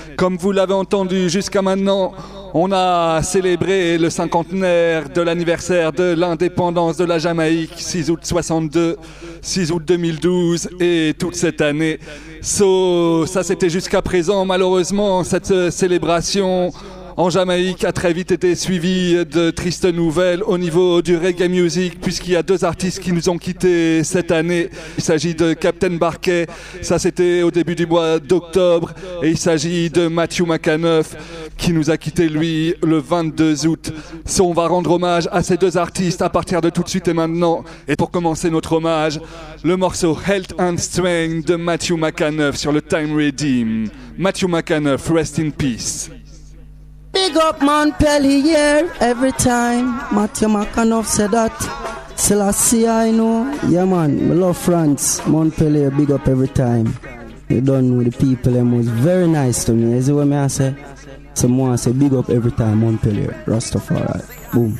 Comme vous l'avez entendu jusqu'à maintenant, on a célébré le cinquantenaire de l'anniversaire de l'indépendance de la Jamaïque, 6 août 62, 6 août 2012 et toute cette année. Ça c'était jusqu'à présent. Malheureusement, cette célébration en Jamaïque a très vite été suivie de tristes nouvelles au niveau du reggae music, puisqu'il y a deux artistes qui nous ont quittés cette année. Il s'agit de Captain Barkey, ça c'était au début du mois d'octobre, et il s'agit de Matthew McAnuff qui nous a quittés lui le 22 août. On va rendre hommage à ces deux artistes à partir de tout de suite et maintenant. Et pour commencer notre hommage, le morceau Health and Strength de Matthew McAnuff sur le Time Redeem. Matthew McAnuff, rest in peace. Big up Montpellier every time. Matthew McAnuff said that. Selassie I know. Yeah man, I love France. Montpellier, big up every time. You don't know the people, them was very nice to me. You see what I say? Someone say big up every time Montpellier. Rastafari. Boom.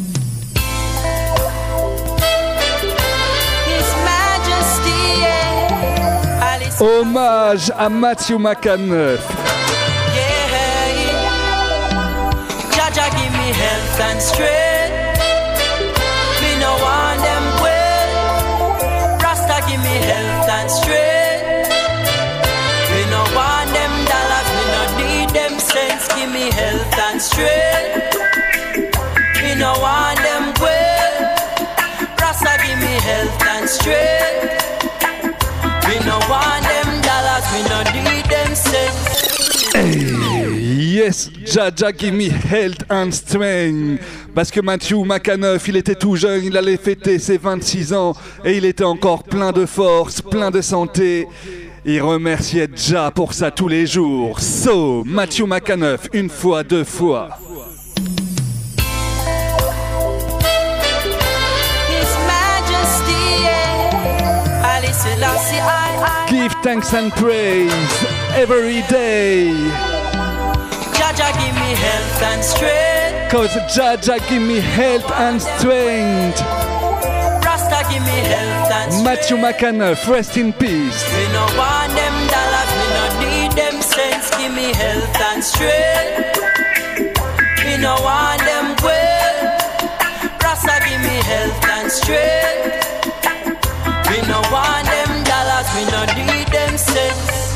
Hommage à Matthew McAnuff. Jah give me health and strength. Me no want them well. Rasta give me health and strength. Me no want them dollars. Me no need them cents. Give me health and strength. Me no want them well. Rasta give me health and strength. Me no want them dollars. Me no need them cents. Hey, yes, Jaja give me health and strength. Parce que Matthew McAnuff, il était tout jeune, il allait fêter ses 26 ans et il était encore plein de force, plein de santé. Il remerciait Jah pour ça tous les jours. So, Matthew McAnuff, une fois, deux fois. Give thanks and praise every day. Jaja give me health and strength. Cause Jaja give me health and strength. Rasta give me health and strength. Matthew McAnuff, rest in peace. Me no want them dollars, me no need them cents. Give me health and strength. Me no want them well. Rasta give me health and strength. Me no want them dollars, me no need them cents.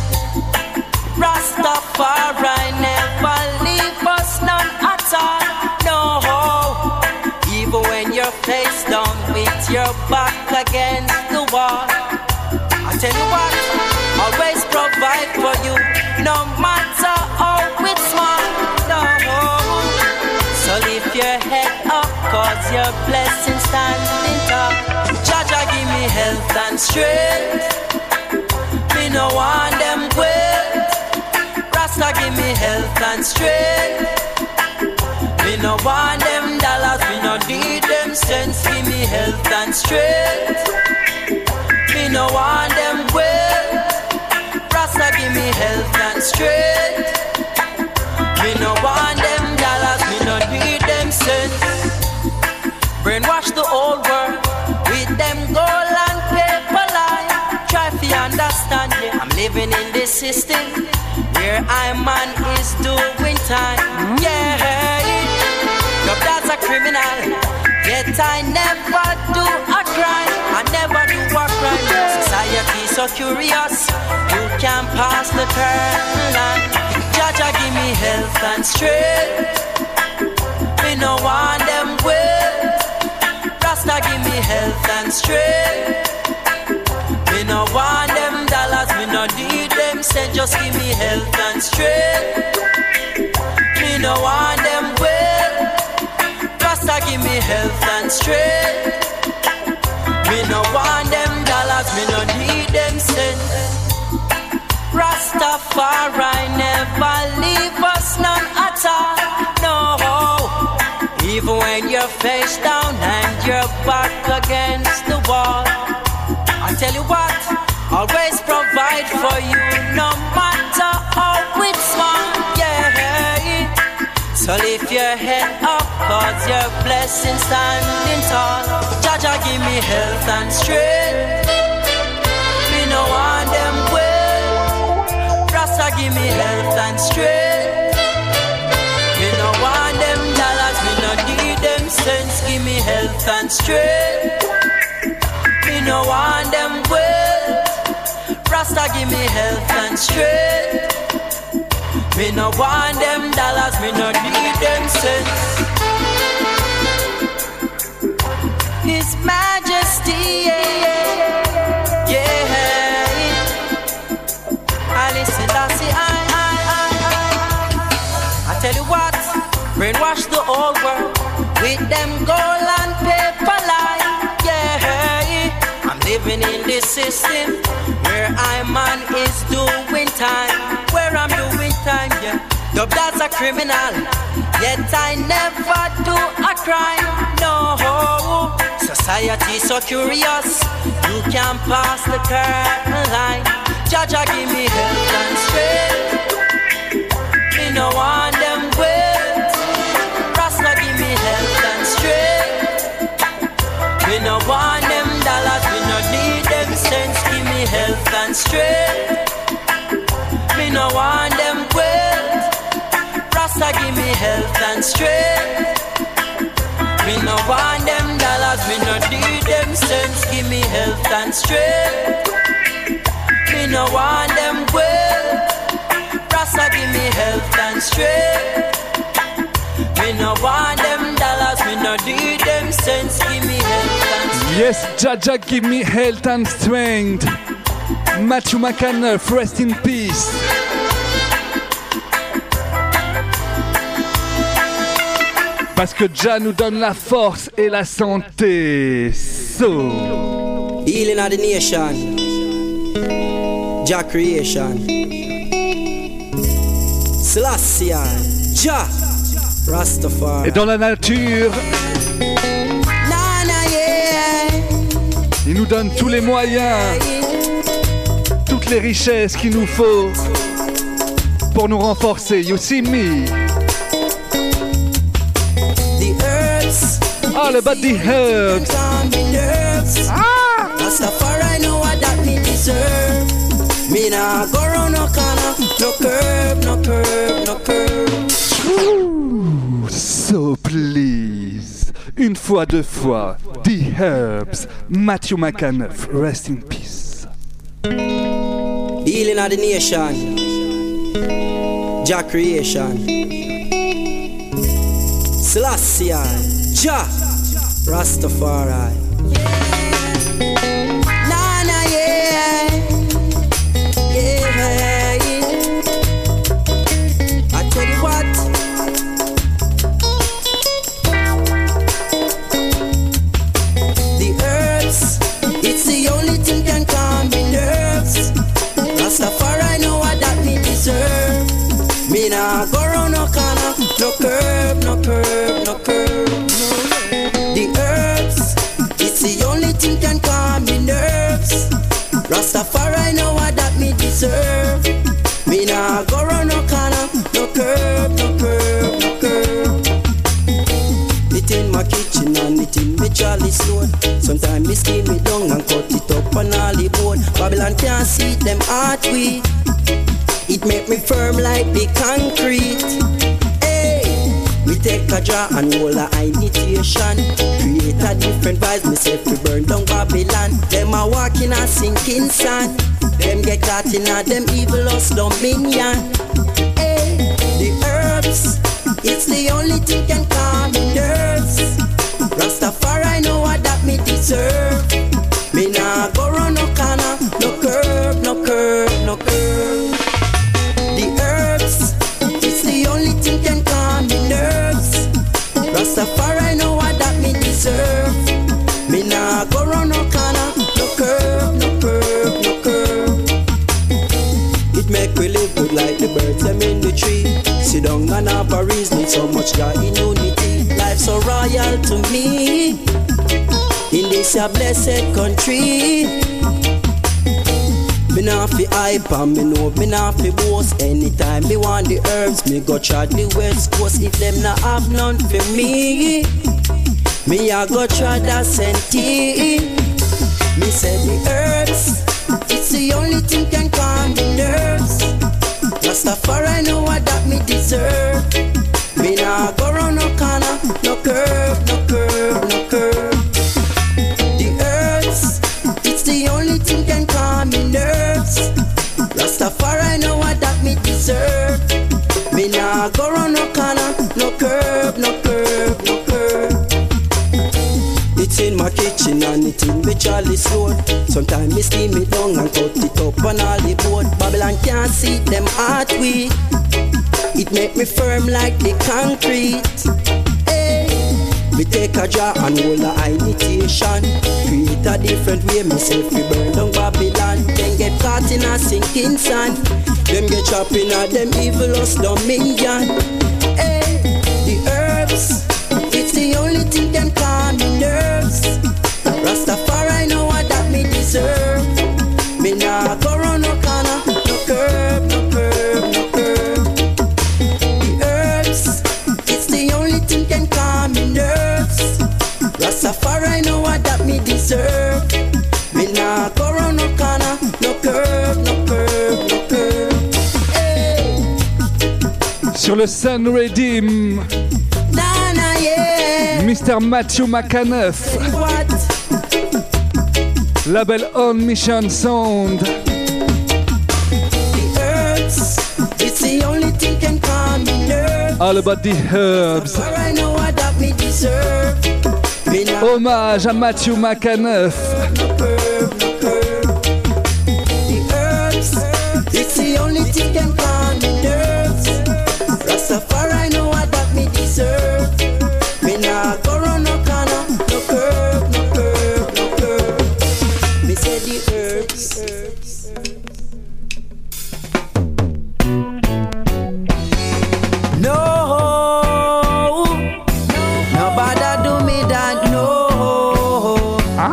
Rastafari never leave us none at all. No, even when you're face down with your back against the wall. I tell you what, always provide for you, no matter how it's small. No, so lift your head up, cause your blessings standing tall. Jaja give me health and strength. Me no want them well. Rasta give me health and strength. Me no want them dollars, me no need them cents. Give me health and strength. Me no want them well. Rasta give me health and strength. Me no want them dollars, me no need them cents. Brainwash the old world with them gold and paper lie. Try to understand, yeah, I'm living in this system where I man is doing time. Yeah, no, that's a criminal. Yet I never do a crime. I never do a crime. Society so curious, you can't pass the turn line. Jaja give me health and strength. Me no want them well. Rasta give me health and strength. Me no want them dollars, me no need them cents. Just give me health and strength. Me no want them well. Rasta give me health and strength. Me no want them dollars, me no need them cents. Rastafari never leave us none at all. No, even when you're face down and you're back against the wall. I tell you what, always provide for you, no matter how it's small. Yeah, so lift your head up, cause your blessings standing tall. Jaja give me health and strength. Me no want them well. Rasta give me health and strength. Me no want them dollars, me no need them cents. Give me health and strength. Me no want them wealth. Rasta give me health and strength. Me no want them dollars, me no need them cents. His Majesty, yeah, Alice Selassie, I tell you what, brainwash the whole world with them gold and paper line, yeah. I'm living in this system where I man is doing time, where I'm doing time, yeah. Dubbed as a criminal, yet I never do a crime, no. Society so curious, you can't pass the curtain line. Jaja give me health and strength. Me no want them wealth. Rasta give me health and strength. Me no want them dollars, me no need them cents. Give me health and strength. Me no want them wealth. Rasta give me health and strength. Me no want them dollars, me no need them cents. Give me health and strength. Me no want them wealth. Rasta give me health and strength. Me no want them dollars, me no need them cents. Give me health and strength. Yes, Jaja, give me health and strength. Matthew McConaughey, rest in peace. Parce que Jah nous donne la force et la santé. So. Healing of the nation. Jah creation. Selassie. Jah. Rastafari. Et dans la nature, il nous donne tous les moyens, toutes les richesses qu'il nous faut pour nous renforcer. You see me. All about the herbs. Rastafari know what that me deserve. Me nah go round no corner, no curve, no curve, no curve. Ooh, so please. Une fois, deux fois. The Herbs. Matthew McConaughey. Rest in peace. Healing of the nation. Jah creation. Selassie. Jah. Rastafari. Nana, yeah. Yeah. I tell you what. The herbs, it's the only thing can calm me nerves. Rastafari know what that me deserve. Me nah go round no corner, no curve, no curve, no curve. The herbs, it's the only thing can calm me nerves. Rastafari know what that me deserve. Me nah go round no corner, no curve, no curve, no curve. It in my kitchen and it in me chalice load. Sometimes me skin me down and cut it up on all the board. Babylon can't see them heart weak. It make me firm like the concrete. We take a jar and hold a imitation. Create a different vibes, myself we burn down Babylon. Them a walk in a sinking sand. Them get caught in a them evilous dominion. Hey, the herbs, it's the only thing can calm me nerves. Rastafari know what that me deserve. Me nah go round no corner, no curve, no curve, no curve. The herbs, it's the only thing can calm me nerves. Rastafari know what that me deserve. Me nah go round no corner, no curve, no curve, no curve. It make we live good like the birds them in the tree. Sit down and have a reason, so much joy in unity. Life so royal to me in this a blessed country. Me nah fi hype and me know me nah fi boast. Anytime me want the herbs, me go try the West Coast. If them nah have none for me, me a go try that senti. Me say the herbs, it's the only thing can calm the nerves. Rastafari know what that me deserve. Me nah go round no corner, no curve, no curve, no curve. The herbs, it's the only thing can calm me nerves. Rastafari know what that me deserve. Me nah go round no corner, no curve, no curve, no curve. It's in my kitchen and it's in my Charlie's road. Sometimes me steam it down and cut it up on all the board. Babylon can't see them heart weak. It make me firm like the concrete. Hey. Me take a jar and hold a imitation. Create a different way, myself we burn down Babylon. Then get caught in a sinking sand. Them get trapped in a them evilous dominion. Hey. The herbs, it's the only thing can calm me nerves. Rastafari know what that me deserve. Me nah go round no corner, no curve, no curve, no curve. The herbs, it's the only thing can calm me nerves. Rastafari know what that me deserve. Me nah go round no corner, no curve, no curve, no curve. Hey. Sur le Sun Redeem, Nana, yeah. Mr. Matthew McAnuff. Label On Mission Sound. The herbs, it's the only thing can calm me nerves. All about the herbs. I know what that me deserve. Hommage à Matthew McAnuff. The herbs, it's the only thing can calm me nerves. Rastafari know what that me deserve. Me nah go round no corner, no curve, no curve, no curve. Me say the herbs. No, nobody do me that. No,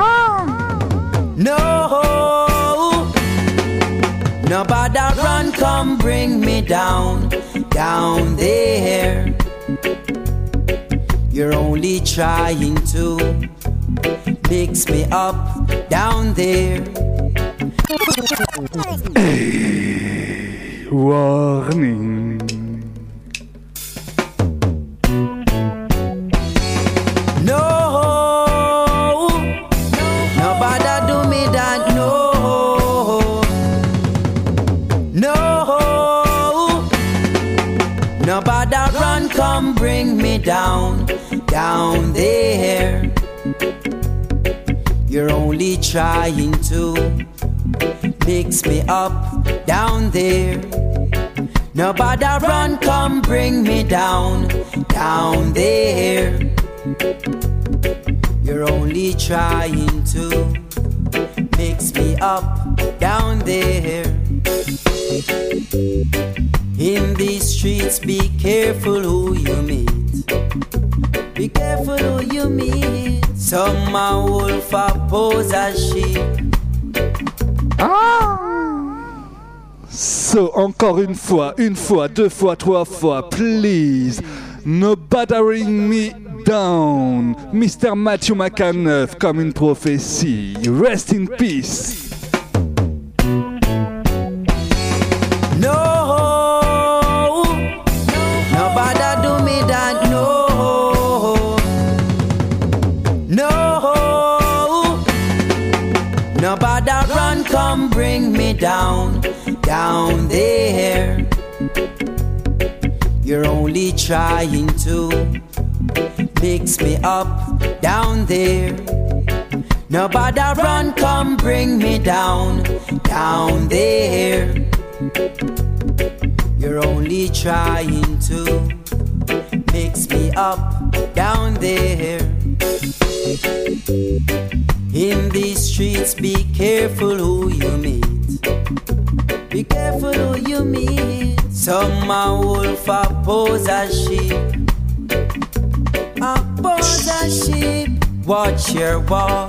no, nobody run, come bring me down, down there. You're only trying to mix me up down there. Hey, warning. No, nobody do me that. No, no, nobody run, come bring me down, down there. You're only trying to mix me up down there. Nobody run, come bring me down, down there. You're only trying to mix me up down there. In these streets, be careful who you meet. Be careful who you meet. Some a wolf pose as sheep. So, encore une fois, deux fois, trois fois, please, no bothering me down. Mr. Matthew McAnuff, comme une prophétie. Rest in peace. No, nobody do me that. No, no, nobody run, come bring me down, down there. You're only trying to mix me up down there. Nobody run, come bring me down, down there. You're only trying to mix me up down there. In these streets, be careful who you meet. Be careful who you meet. Some a wolf pose as sheep. Pose as sheep. Watch your walk.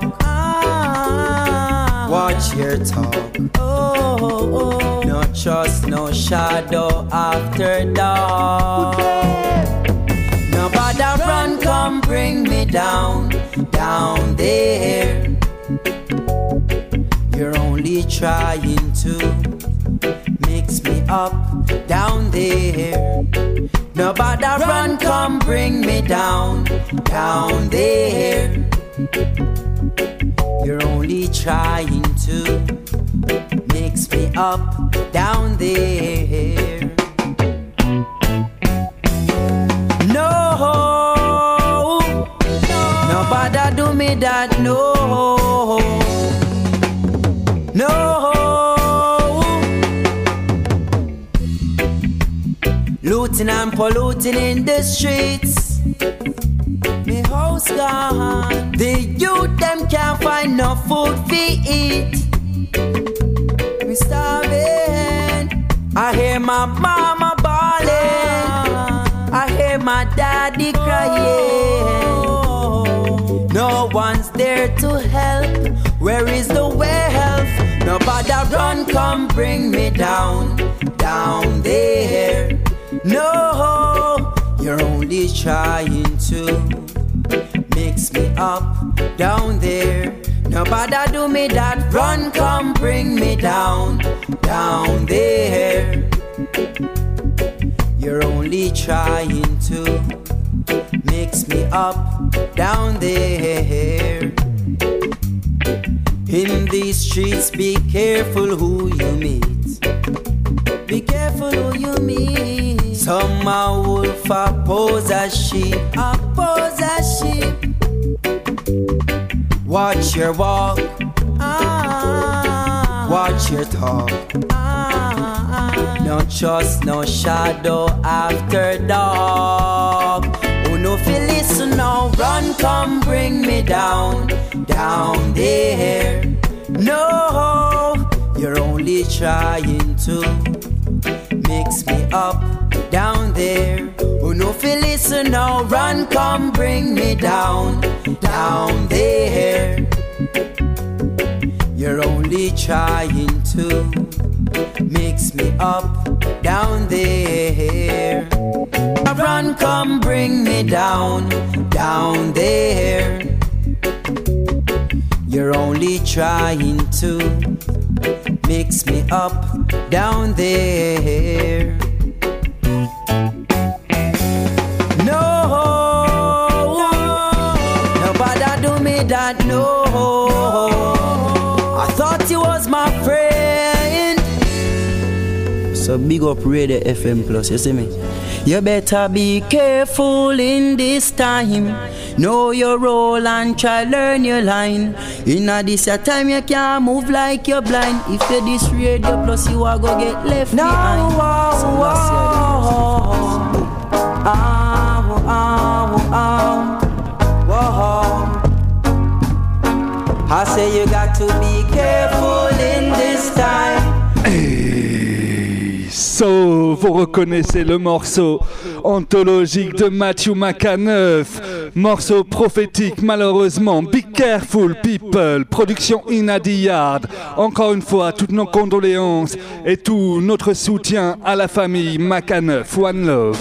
Watch your talk. No trust, no shadow after dark. Nobody run, come bring me down, down there. You're only trying to mix me up down down there. Nobody run, come bring me down, down there. You're only trying to mix me up down there. No, nobody do me that, no. Looting and polluting in the streets. Me house gone. The youth them can't find no food to eat. We starving. I hear my mama bawling. I hear my daddy crying. No one's there to help. Where is the wealth? Nobody run, come bring me down, down there. No, you're only trying to mix me up down there. Nobody do me that. Run, come bring me down, down there. You're only trying to mix me up down there. In these streets, be careful who you meet. Be careful who you meet. Some a wolf oppose a sheep, oppose a sheep. Watch your walk, watch your talk. No trust, no shadow after dark. Oh no, if you listen now, run, come bring me down, down there. No, you're only trying to mix me up down there. Oh no, if you listen now, run, come bring me down, down there. You're only trying to mix me up down there. Run, come bring me down, down there. You're only trying to mix me up down there. No, nobody do me that, no. I thought you was my friend. So big up Radio FM Plus, you see me? You better be careful in this time. Know your role and try learn your line. In a this time you can't move like you're blind. If you this Radio Plus, you are go get left behind. I say you got to be careful in this time. So, vous reconnaissez le morceau anthologique de Matthew McCanuff, morceau prophétique malheureusement. Be careful people, production In the Yard. Encore une fois, toutes nos condoléances et tout notre soutien à la famille McCanuff. One love.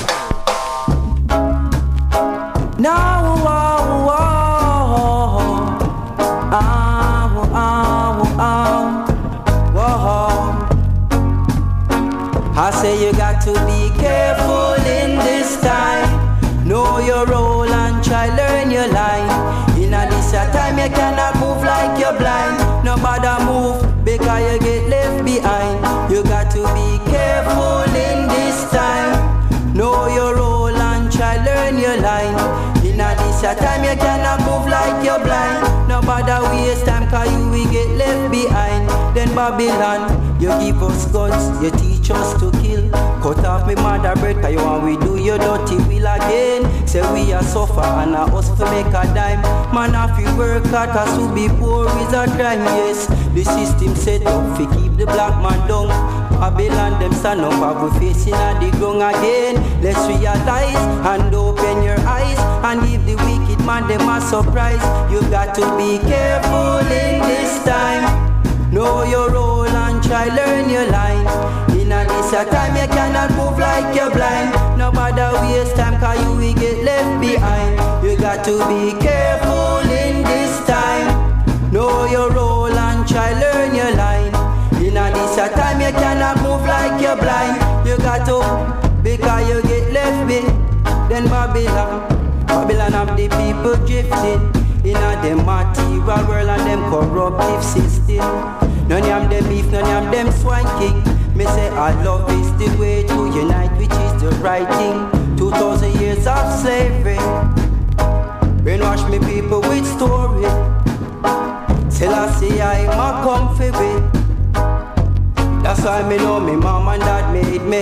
I say you got to be careful in this time. Know your role and try learn your line. In a this time you cannot move like you're blind. Nobody move because you get left behind. You got to be careful in this time. Know your role and try learn your line. In a this time you cannot move like you're blind. Nobody waste time cause you will get left behind. Then Babylon, you give us guns, you teach us to kill. Cut off me mother bread cause you want we do your dirty will again. Say we are suffer and a us to make a dime. Man if you work hard cause to be poor is a crime. Yes, the system set up to keep the black man down. Babylon them stand up and we facing at the ground again. Let's realize and open your eyes and give the wicked man them a surprise. You got to be careful in this time. Know your role and try learn your line. In a this time you cannot move like you're blind. Nobody waste time cause you will get left behind. You got to be careful in this time. Know your role and try learn your line. In a this time you cannot move like you're blind. You got to Then Babylon have the people drifting in a them material world and them corruptive system. None of them beef, none of them swine king. Me say our love is the way to unite, which is the right thing. 2,000 years of slavery, brainwash me people with story. Till I see I'm a comfy bit. That's why me know me mom and dad made me.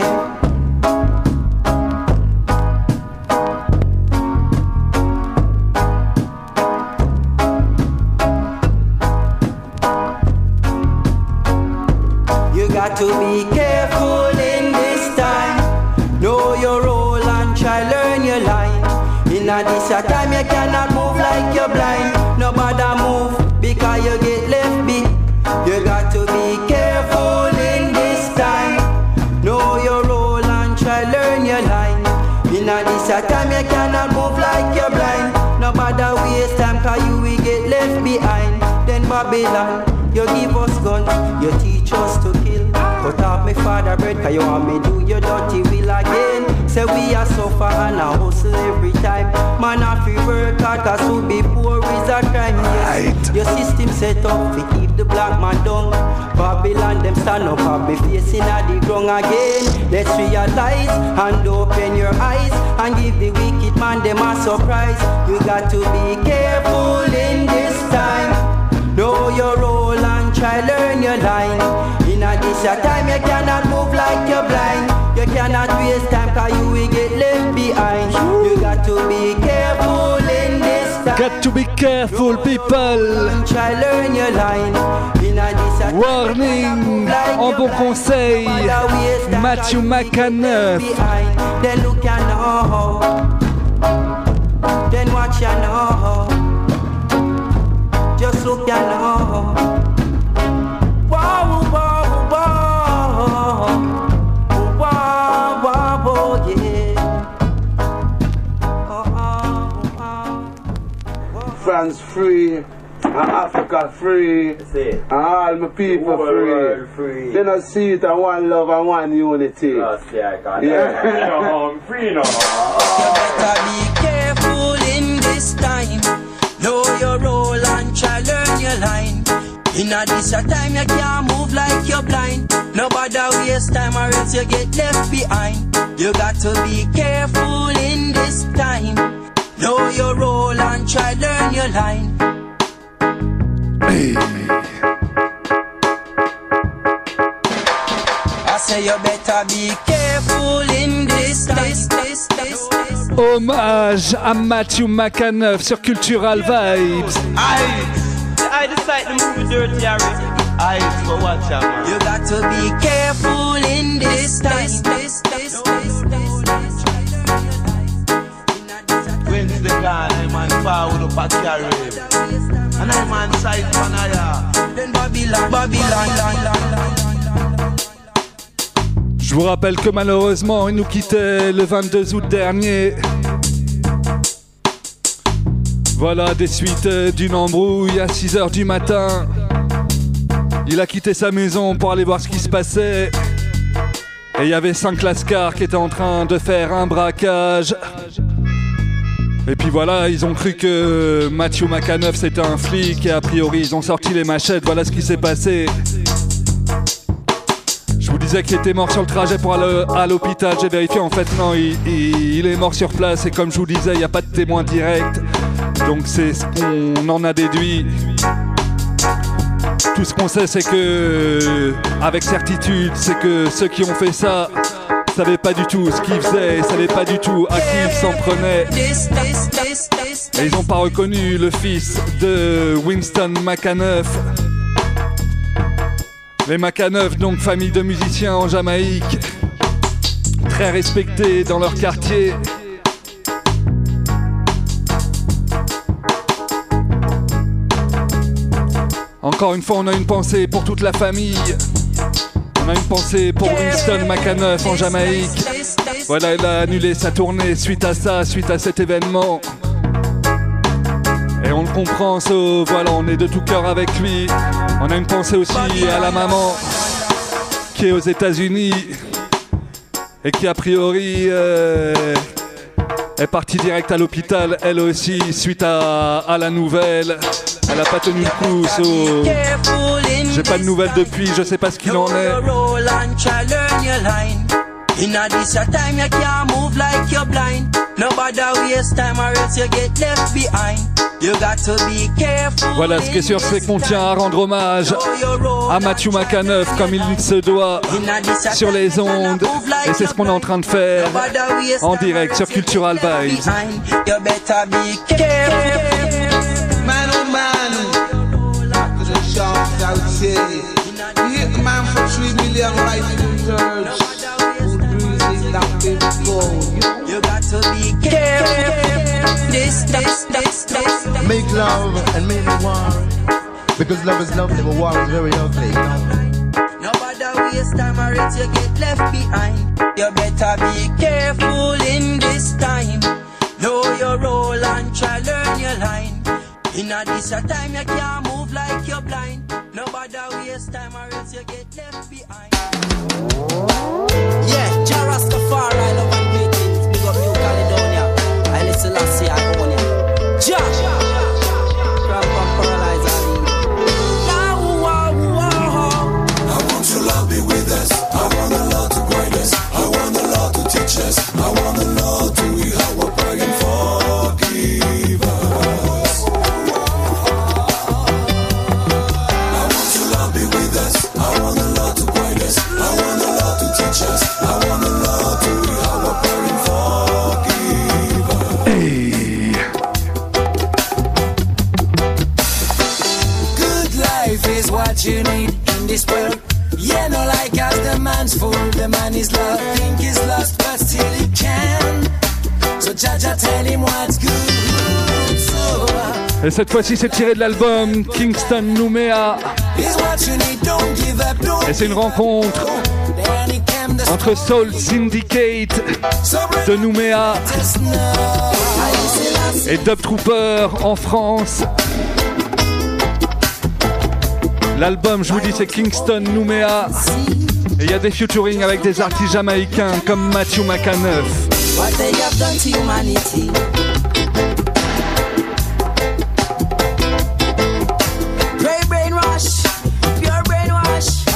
You got to be careful in this time. Know your role and try learn your line. In a this time you cannot move like you're blind. Nobody move because you get left beat. You got to be careful in this time. Know your role and try learn your line. In a this time you cannot move like you're blind. Nobody waste time cause you will get left behind. Then Babylon, you give us guns, you teach us to kill. Cut off me father bread cause you want me do your dirty will again. Say we are suffer and a hustle every time. Man have to work hard cause to be poor is a crime. Yes, your system set up to keep the black man down. Babylon them stand up and be facing at the ground again. Let's realize and open your eyes and give the wicked man them a surprise. You got to be careful in this time. Know your role and try learn your line. In a this time you cannot move like you're blind. You cannot waste time cause you will get left behind. You got to be careful in this time. Got to be careful, people. And try learn your line. In a this time Warning, en bon conseil, Matthew McCann. Then look ya know. Then watch ya know. Just look ya know. Wow, wow, wow, wow, wow, wow, yeah. France free, and Africa free, and all my people free. Then I see it and one love and one unity. Yeah. Free now. You better be careful in this time. Know your role and try learn your line. In a this time you can't move like you're blind. Nobody waste time or else you get left behind. You got to be careful in this time. Know your role and try learn your line. Hey. I say you better be careful in this time. Hommage à Matthew McCann sur Cultural Vibes. I decide to move Dirty Harry. I for watch out, man. You got to be careful in this time. Wednesday gone, I'm on forward up at Carib. And I'm on side Panaya. Then Babylon. Je vous rappelle que malheureusement, il nous quittait le 22 août dernier. Voilà, des suites d'une embrouille à 6h du matin. Il a quitté sa maison pour aller voir ce qui se passait. Et il y avait 5 lascars qui étaient en train de faire un braquage. Et puis voilà, ils ont cru que Matthew McCann c'était un flic et a priori ils ont sorti les machettes. Voilà ce qui s'est passé. Je vous disais qu'il était mort sur le trajet pour aller à l'hôpital. J'ai vérifié, en fait non, il est mort sur place. Et comme je vous disais, il n'y a pas de témoin direct. Donc c'est ce qu'on en a déduit. Tout ce qu'on sait, c'est que, avec certitude, c'est que ceux qui ont fait ça savaient pas du tout ce qu'ils faisaient, savaient pas du tout à qui ils s'en prenaient. Et ils n'ont pas reconnu le fils de Winston McCann. Les McCann, donc famille de musiciens en Jamaïque, très respectés dans leur quartier. Encore une fois, on a une pensée pour toute la famille. On a une pensée pour Winston McCann en Jamaïque. Voilà, il a annulé sa tournée suite à ça, suite à cet événement. Et on le comprend, voilà, on est de tout cœur avec lui. On a une pensée aussi à la maman qui est aux États-Unis et qui a priori est partie direct à l'hôpital, elle aussi, suite à la nouvelle. Elle a pas tenu le coup, j'ai pas de nouvelles depuis, je sais pas ce qu'il en est. Inna this your time you can't move like you're blind. Nobody waste time or else you get left behind. You got to be careful. Voilà, ce qui est sûr, c'est qu'on tient à rendre hommage à Matthew McCaneuf comme il se doit sur les ondes. Et c'est ce qu'on est en train de faire en direct sur Cultural Vibes. You better be careful. Man, oh man, to the shops I would say, you hit the man for 3 million right in church. You got to be careful. This. Make love and make war, because love is lovely, but war is very ugly. Nobody waste time or else you get left behind. You better be careful in this time. Know your role and try learn your line. In a this time you can't move like you're blind. Nobody waste time or else you get left behind. Yeah, Jah Rastafari, love and greetings. Big up New Caledonia. I listen last year, I own it. Jah, from Paralyze Ali. I want your love be with us. I want the Lord to guide us. I want the Lord to teach us. I want the Lord to hear our prayer and forgive us. I want your love be with us. I want the Lord to guide us. I want the Lord to teach us. I want the Lord to hear our prayer and forgive us. Hey. Good life is what you need in this world. Yeah, no, like as the man's full, the man is lost. Think he's lost, but still he can. So Jaja tell him what's good. So, Et cette fois-ci, c'est tiré de l'album Kingston Nouméa. is what you need, don't give up, don't Et c'est une rencontre Then he came the entre Soul Syndicate so de Nouméa just know. I listen, et Dub Trooper en France. L'album, je vous dis, c'est Kingston Nouméa. Et il y a des featuring avec des artistes jamaïcains comme Matthew McCaneuf. What they have done to humanity. Grey brainwash, pure brainwash.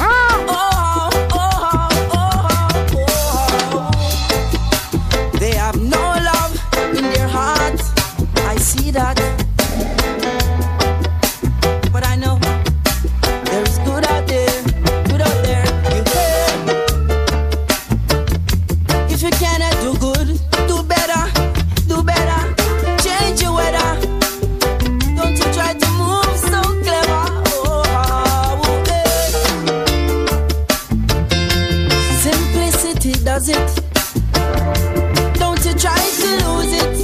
They have no love in their heart. I see that. But I know there's good out there, good out there. You heard? If you cannot do good, do better, do better. Change your weather. Don't you try to move so clever. Simplicity does it. Don't you try to lose it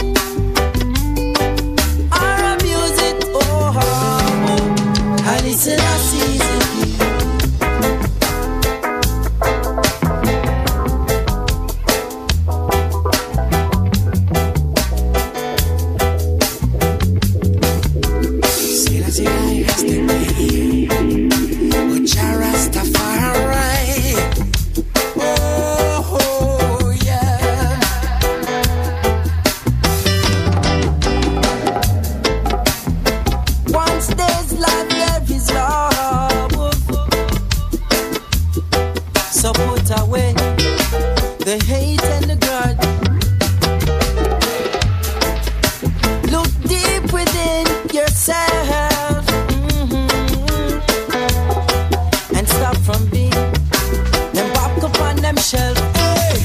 or abuse it. And it's not easy. see that you guys the way. But Jah Rastafari. Oh, yeah. Once there's life, there is love. So put away the hate and the grudge. Look deep within yourself. And stop from being them pop up on them shelf. Hey.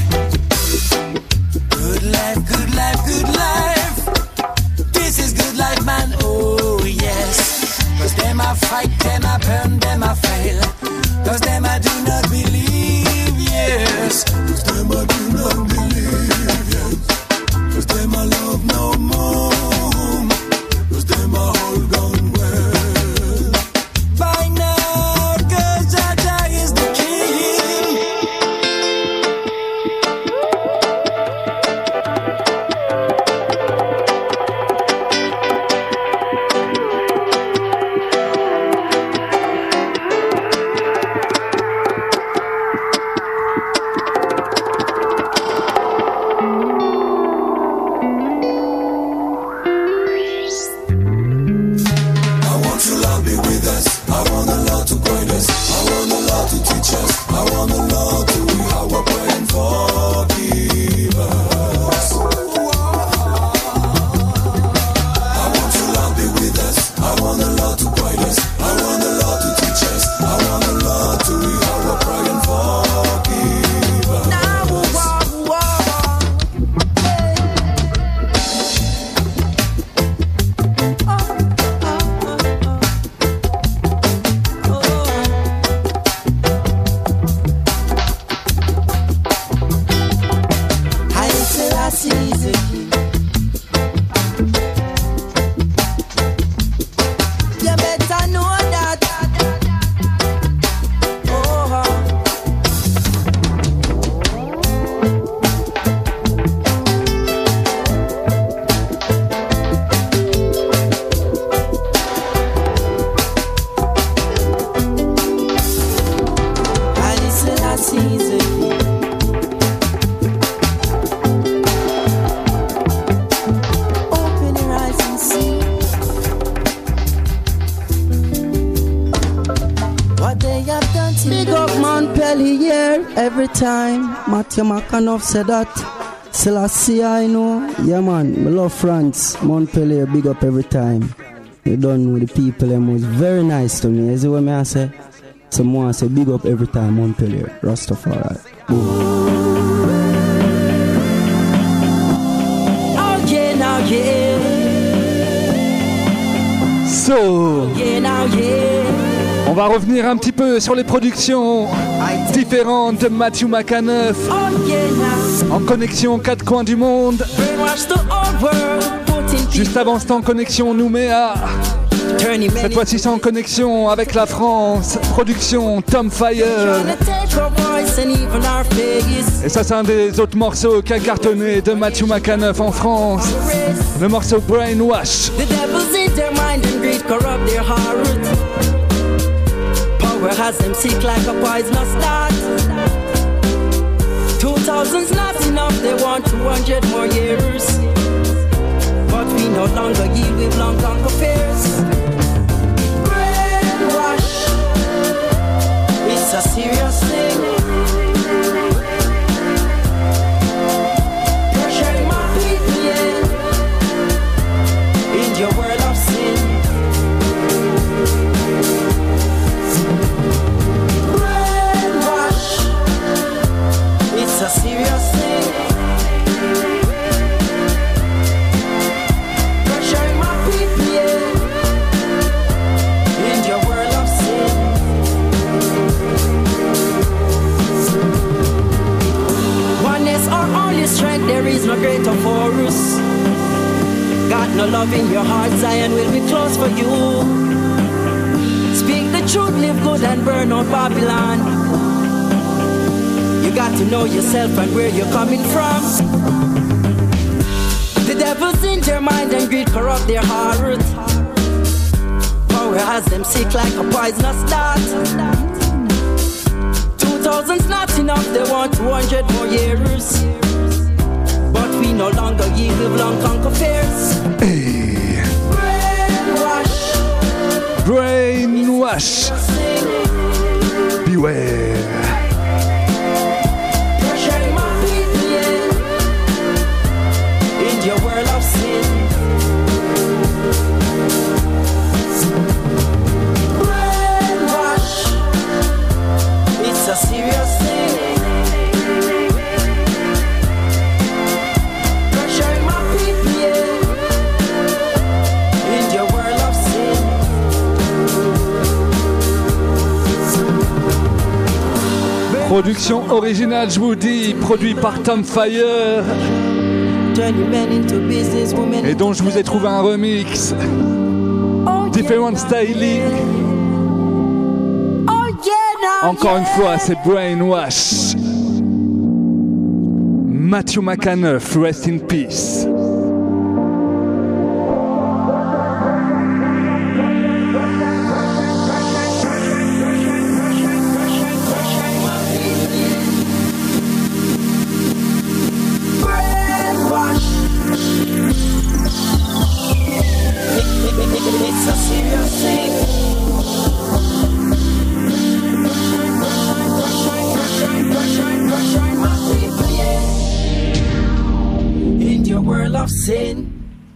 Good life, good life, good life. This is good life, man. Oh, yes. Cause them I fight, them I burn, them I fail. Cause them I do not believe, yes. Cause them I do not believe, yes. Cause them I love no more. Cause them I hold on well. By now, cause Jaja is the king. every time. Matthew McConnell said that. Selassie, I know. Yeah, man. I love France. Montpellier, big up every time. You don't know the people, them was very nice to me. You see what I say? Someone say big up every time, Montpellier. Rastafari. Boom. Oh yeah, now yeah. So, Yeah, now yeah. on va revenir un petit peu sur les productions différentes de Matthew McConnell. Oh yeah, now. En connexion aux quatre coins du monde. Brainwash the old world. Putting Juste avant, c'était en connexion Nouméa. turning Cette many fois-ci, c'est en connexion avec la France. Production Tom Fire. trying to take our voice and even our face. Et ça, c'est un des autres morceaux qui a cartonné de Matthew McConnell en France. Le morceau Brainwash. The devil's in their mind and greed corrupt their heart. Power has them sick like a poisonous dart. 2000's not enough, they want 200 more years. But we no longer yield with long conquer fears. Brainwash, it's a serious thing. Pressuring my people, yeah, in your world of sin. Brainwash, it's a serious thing. Pressuring my people, yeah, in your world of sin. Oneness our only strength, there is no greater for us. Got no love in your heart, Zion will be close for you. Speak the truth, live good and burn out Babylon. You got to know yourself and where you're coming from. The devil's in their mind and greed corrupt their heart. Power has them sick like a poisonous dart. 2000's not enough, they want 200 more years. But we no longer yield with long conquer fears. Hey. Brainwash, Brainwash. Beware. pressuring my people, yeah, in your world of sin. Brainwash, it's a serious thing. Pressuring my people, yeah, in your world of sin. Production originale, je vous dis, produit par Tom Fire. Turning men into business women. Et dont je vous ai trouvé un remix. Oh, Different styling. Oh yeah, now, Encore une fois, c'est Brainwash. Matthew McConnell, rest in peace. Brainwash. It's a serious thing. In your world of sin.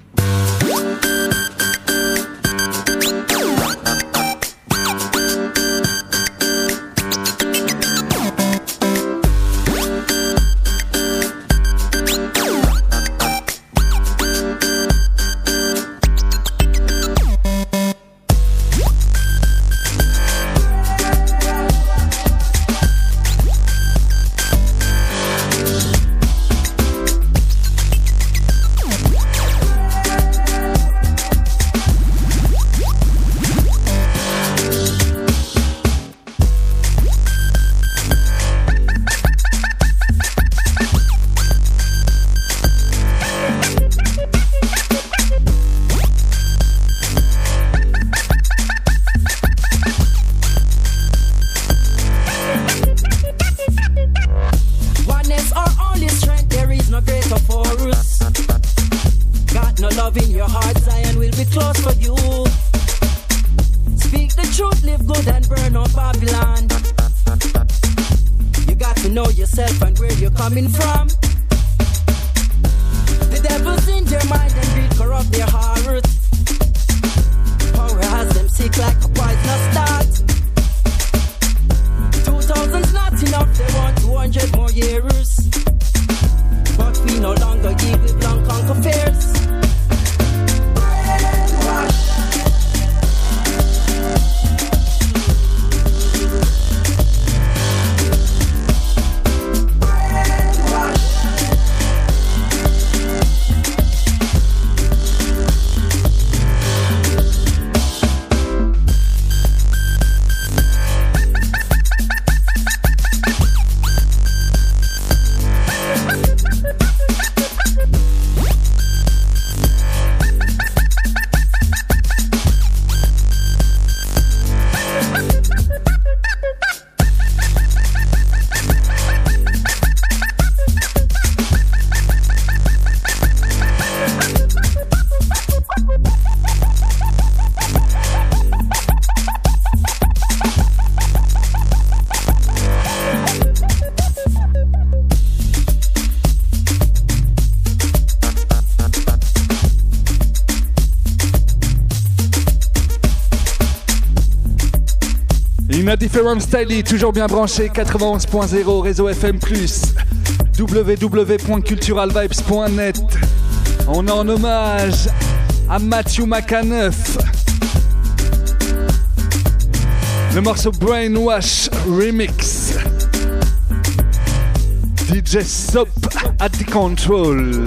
Oneness our only strength, there is no greater for us. Got no love in your heart, Zion will be close for you. Speak the truth, live good and burn out Babylon. You got to know yourself and where you're coming from. The devil's in your mind and greed corrupt their heart. Power has them sick like a poisonous dart. 2000's not enough, they want 200 more years. But we no longer give with long conquer fears. Different Style, toujours bien branché, 91.0 réseau FM+, www.culturalvibes.net. On est en hommage à Matthew McAnuff. Le morceau Brainwash Remix. DJ Sop at the control.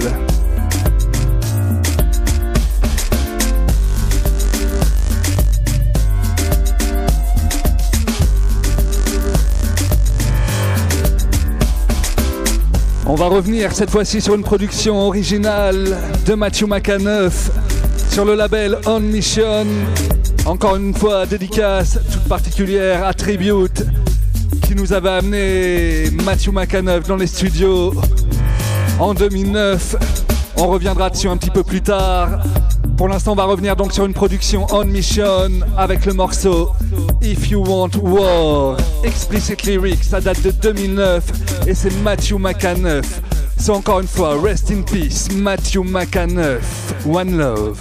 On va revenir cette fois-ci sur une production originale de Matthew McAnuff sur le label On Mission. Encore une fois, dédicace toute particulière à Tribute qui nous avait amené Matthew McAnuff dans les studios en 2009. On reviendra dessus un petit peu plus tard. Pour l'instant, on va revenir donc sur une production On Mission avec le morceau If You Want War. Explicit Lyrics, ça date de 2009 et c'est Matthew McAnuff. C'est encore une fois, rest in peace, Matthew McAnuff. One love.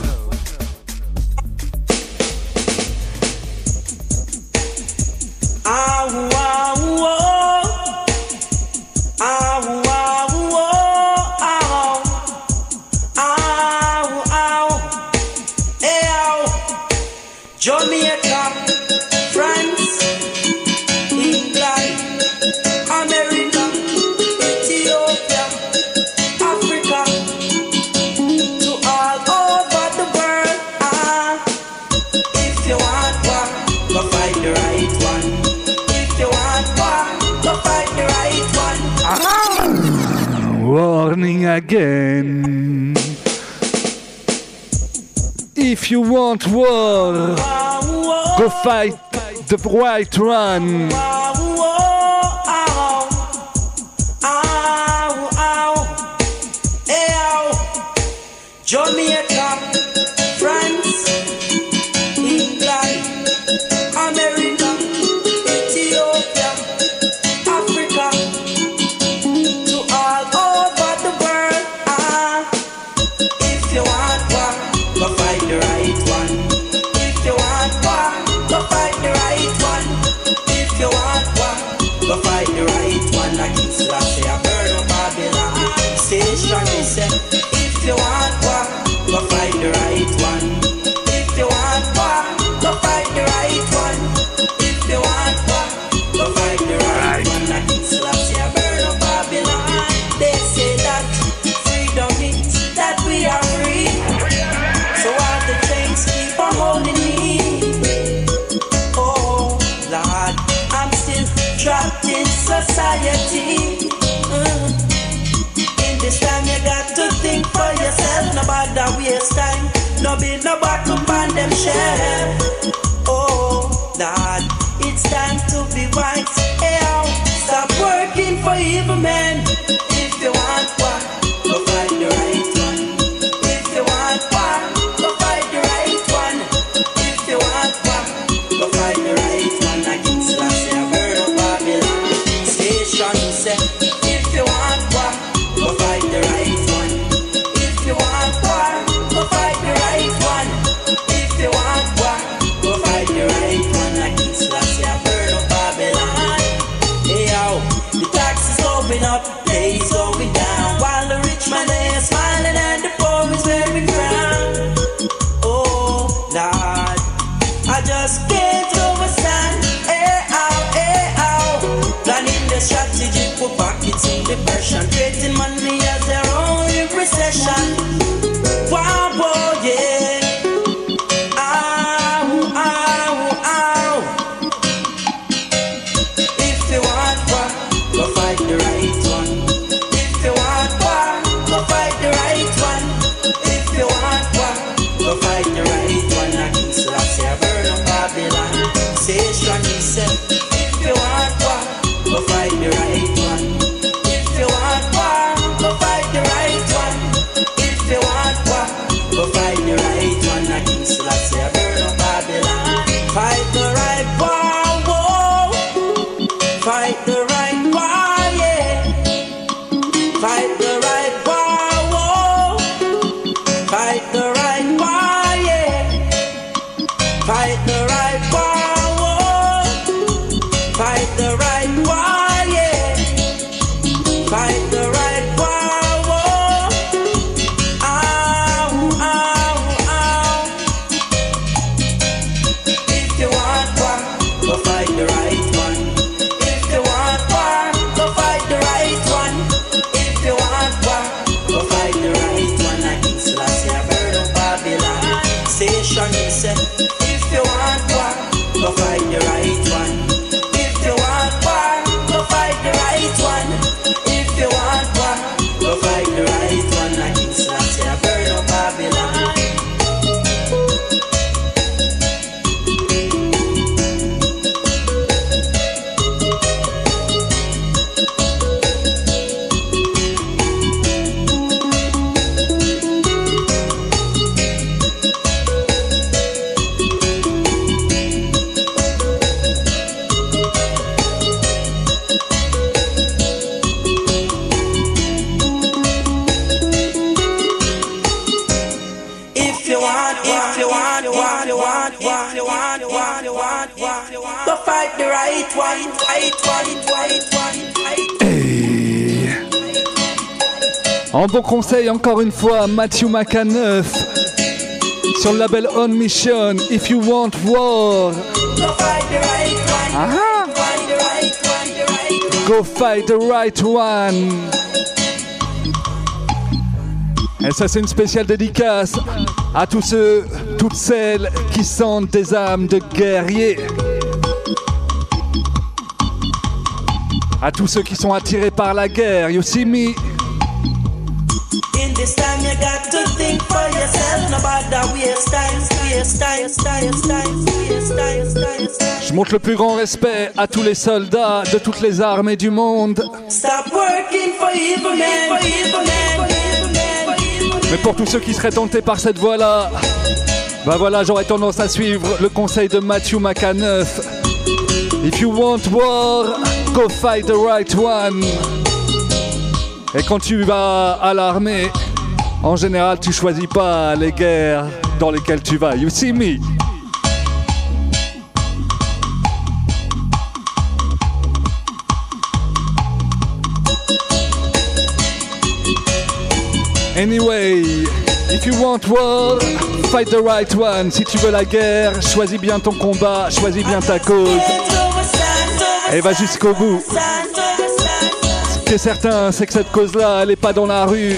Warning again. If you want war, go fight the right one. Jamaica, France, England, America, Ethiopia, Africa, to all over the world. If you want war, go fight the right one. If you want war, go fight the right one. If you want war, go fight the right one. Like Islam, say I burn up Babylon. Station, they say, if you want war, go fight the right one. If you want war, go fight the right one. If you want war, go fight the right one. Like Islam, say I burn up Babylon. They say that freedom means that we are free. So all the chains keep on holding me. Oh Lord, I'm still trapped in society. In this time you got to think for yourself. No bother waste time. No build no bottom on them shelf. Oh Lord, it's time to be wise. Hey, stop working for evil men. If you want war, go fight the right one. If you want war, go fight the right one. If you want war, go fight the right one. Like Islam say, I burn up Babylon. Station say, station. Wow, wow, yeah. Ow, ow, ow. If you want war, go fight the right one. If you want war, go fight the right one. If you want war, go fight the right one. I can see a burn of Babylon. Station he said, if you want war, go fight the right one. If you want war, go fight the right one. If you want war, go fight the right one. I can see a burn of Babylon. Fight the right war, whoa. Fight the right war, yeah. Fight the right war, whoa. Fight the right war, yeah. Fight the right war, whoa. Fight the right war, yeah. Fight the right war, whoa. Ow, ow, ow. If you want war, go fight the right one. If you want war, go fight the right one. If you want war, go fight the right one. I can see a bird of Babylon. Station he said, if you want war, go fight the right one. If you want war, go fight the right one. If you want war, go fight the right one. I can see a bird of Babylon. If you want, go fight the right one, right one. Et en bon conseil, encore une fois, Matthew McCanuff sur le label On Mission. If you want war, Go fight the right one, fight the right one, the right one. go fight the right one. Et ça, c'est une spéciale dédicace à tous ceux, toutes celles qui sentent des âmes de guerriers. À tous ceux qui sont attirés par la guerre. You see me? In this time you got to think for yourself. No bother waste time, waste time, waste time, waste time, waste time. Je montre le plus grand respect à tous les soldats de toutes les armées du monde. Stop working for evil men, for evil men, for evil men, for evil men. Mais pour tous ceux qui seraient tentés par cette voie-là, bah voilà, j'aurais tendance à suivre le conseil de Matthew McCanuff. If you want war, go fight the right one. Et quand tu vas à l'armée, en général, tu choisis pas les guerres dans lesquelles tu vas. You see me? Anyway, if you want war, fight the right one. Si tu veux la guerre, choisis bien ton combat, choisis bien ta cause et va jusqu'au bout. Ce qui est certain, c'est que cette cause-là, elle n'est pas dans la rue.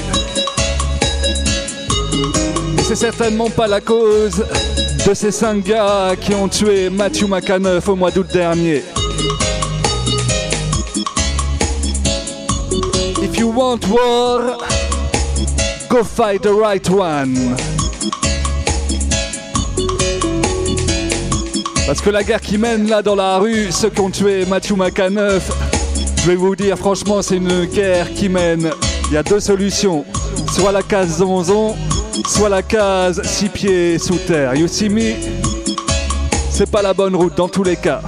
Et c'est certainement pas la cause de ces 5 gars qui ont tué Matthew McCanuff au mois d'août dernier. If you want war, go fight the right one. Parce que la guerre qui mène là dans la rue, ceux qui ont tué Matthew McCanuff, je vais vous dire franchement, c'est une guerre qui mène. Il y a 2 solutions. Soit la case zonzon, soit la case 6 pieds sous terre. You see me? C'est pas la bonne route dans tous les cas.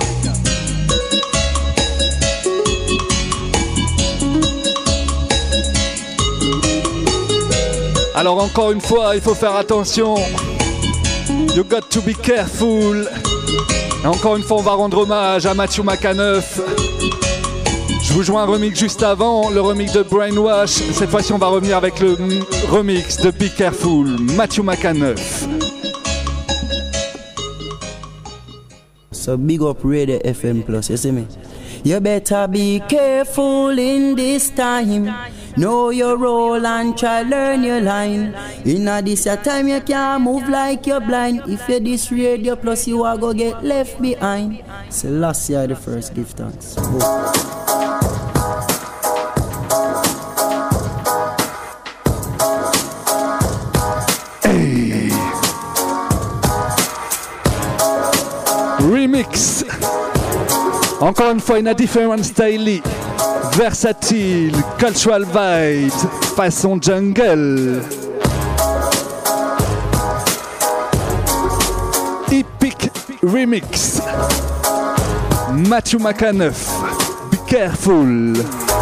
Alors encore une fois, il faut faire attention. You got to be careful. Et encore une fois, on va rendre hommage à Matthew McCanuff. Je vous joue un remix juste avant, le remix de Brainwash. Cette fois-ci, on va revenir avec le remix de Be Careful, Matthew McCanuff. So big up Radio FM Plus, you see me? You better be careful in this time. Know your role and try learn your line. In a this your time you can't move like you're blind. If you this radio plus you are go get left behind. Selassie the first give thanks. Hey. Remix. Encore une fois, in a different style. Versatile, cultural vibes, façon jungle. Epic remix. Matthew McCanuff, be careful.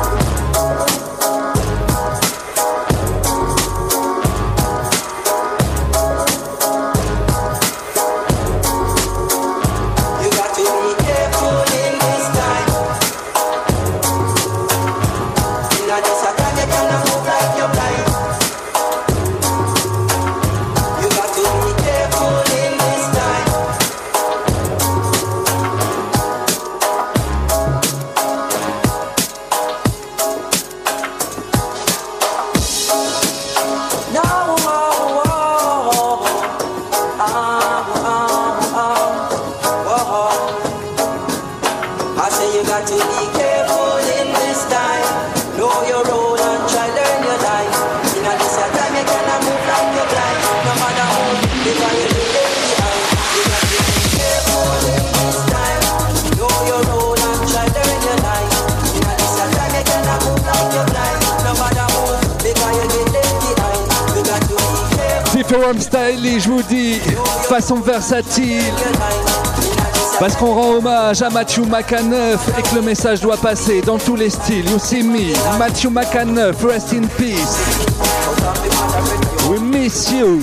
Different style, je vous dis, façon versatile. Parce qu'on rend hommage à Matthew McCanuff et que le message doit passer dans tous les styles. You see me, Matthew McCanuff, rest in peace. We miss you.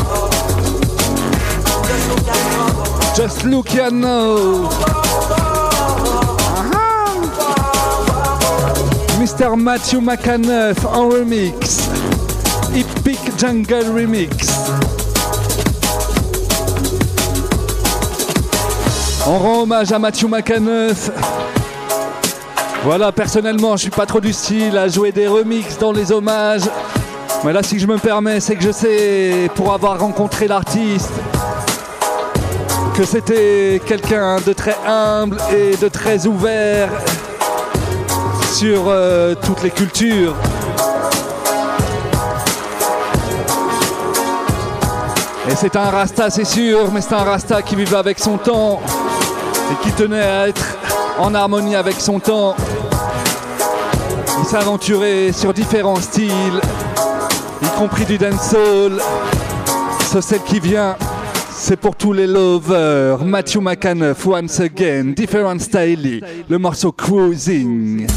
Just look, you know. Mr. Matthew McAnuff en remix. Epic Jungle Remix. On rend hommage à Matthew McAnuff. Voilà, personnellement, je suis pas trop du style à jouer des remixes dans les hommages. Mais là, si je me permets, c'est que je sais, pour avoir rencontré l'artiste, que c'était quelqu'un de très humble et de très ouvert sur toutes les cultures. Et c'est un rasta, c'est sûr, mais c'est un rasta qui vivait avec son temps et qui tenait à être en harmonie avec son temps. Il s'aventurait sur différents styles, y compris du dancehall. C'est celle qui vient, c'est pour tous les lovers. Matthew McAnuff, once again, different style, le morceau Cruising.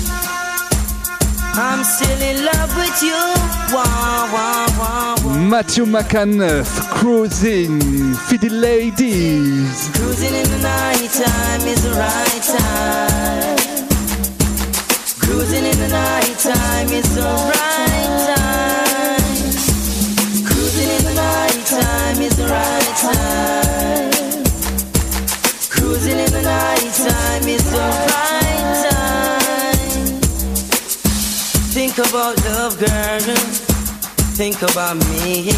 I'm still in love with you. Wah, wah, wah, wah. Matthew McAnuff, Cruising, for the ladies. Cruising in the night time is the right time. Cruising in the night time is the right time. Cruising in the night time is the right time. Cruising in the night time is the right time. Think about love, girl. Think about me.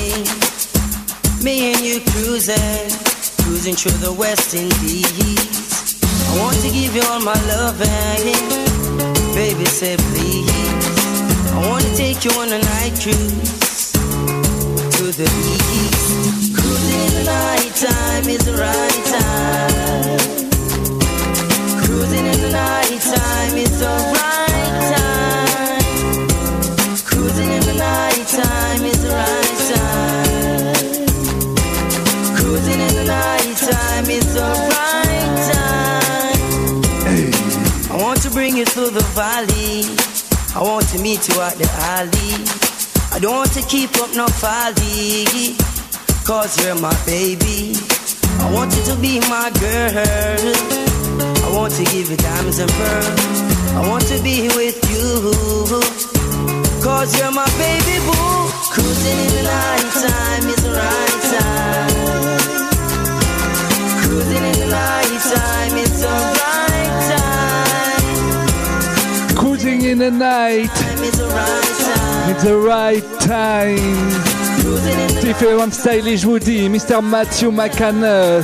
Me and you cruising through the West Indies. I want to give you all my loving. Baby, say please. I want to take you on a night cruise to the east. Cruising in the night time is the right time. Cruising in the night time is the right time. Cruising in the night time is the right time. Cruising in the night time is the right time. Hey. I want to bring you through the valley. I want to meet you at the alley. I don't want to keep up no folly, 'cause you're my baby. I want you to be my girl. I want to give you diamonds and pearls. I want to be with you, 'cause you're my baby boo. Cruising in the night time is the right time. Cruising in the night time is the right time. Cruising in the night, Is the right time. it's the right time. Cruising in the Different style, je vous dis, Mr. Matthew McAnuff.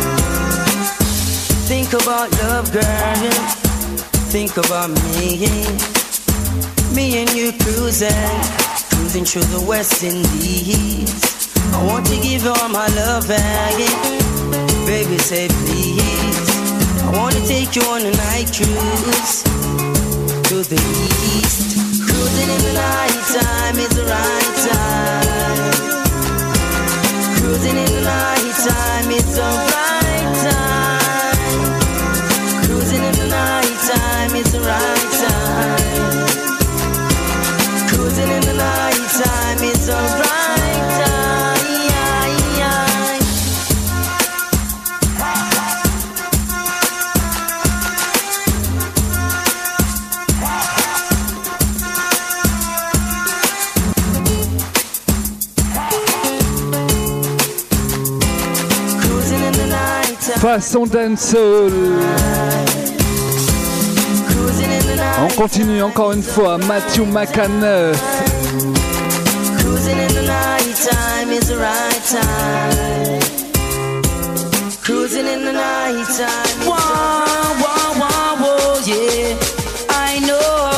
Think about love, girl. Think about me. Me and you cruising through the West Indies. I want to give you all my love, baby, say please. I want to take you on a night cruise to the east. Cruising in the night time is the right time. Cruising in the night time is the right time. Cruising in the night time is the right time. Cruising in the night time is the right time. Cruising in the night time. Façon dancehall. Cruising in the night. On continue encore une fois, Matthew McAnuff. Cruising in the night time is the right time. Cruising in the night time. Wah, wah, wah, whoa, yeah. I know.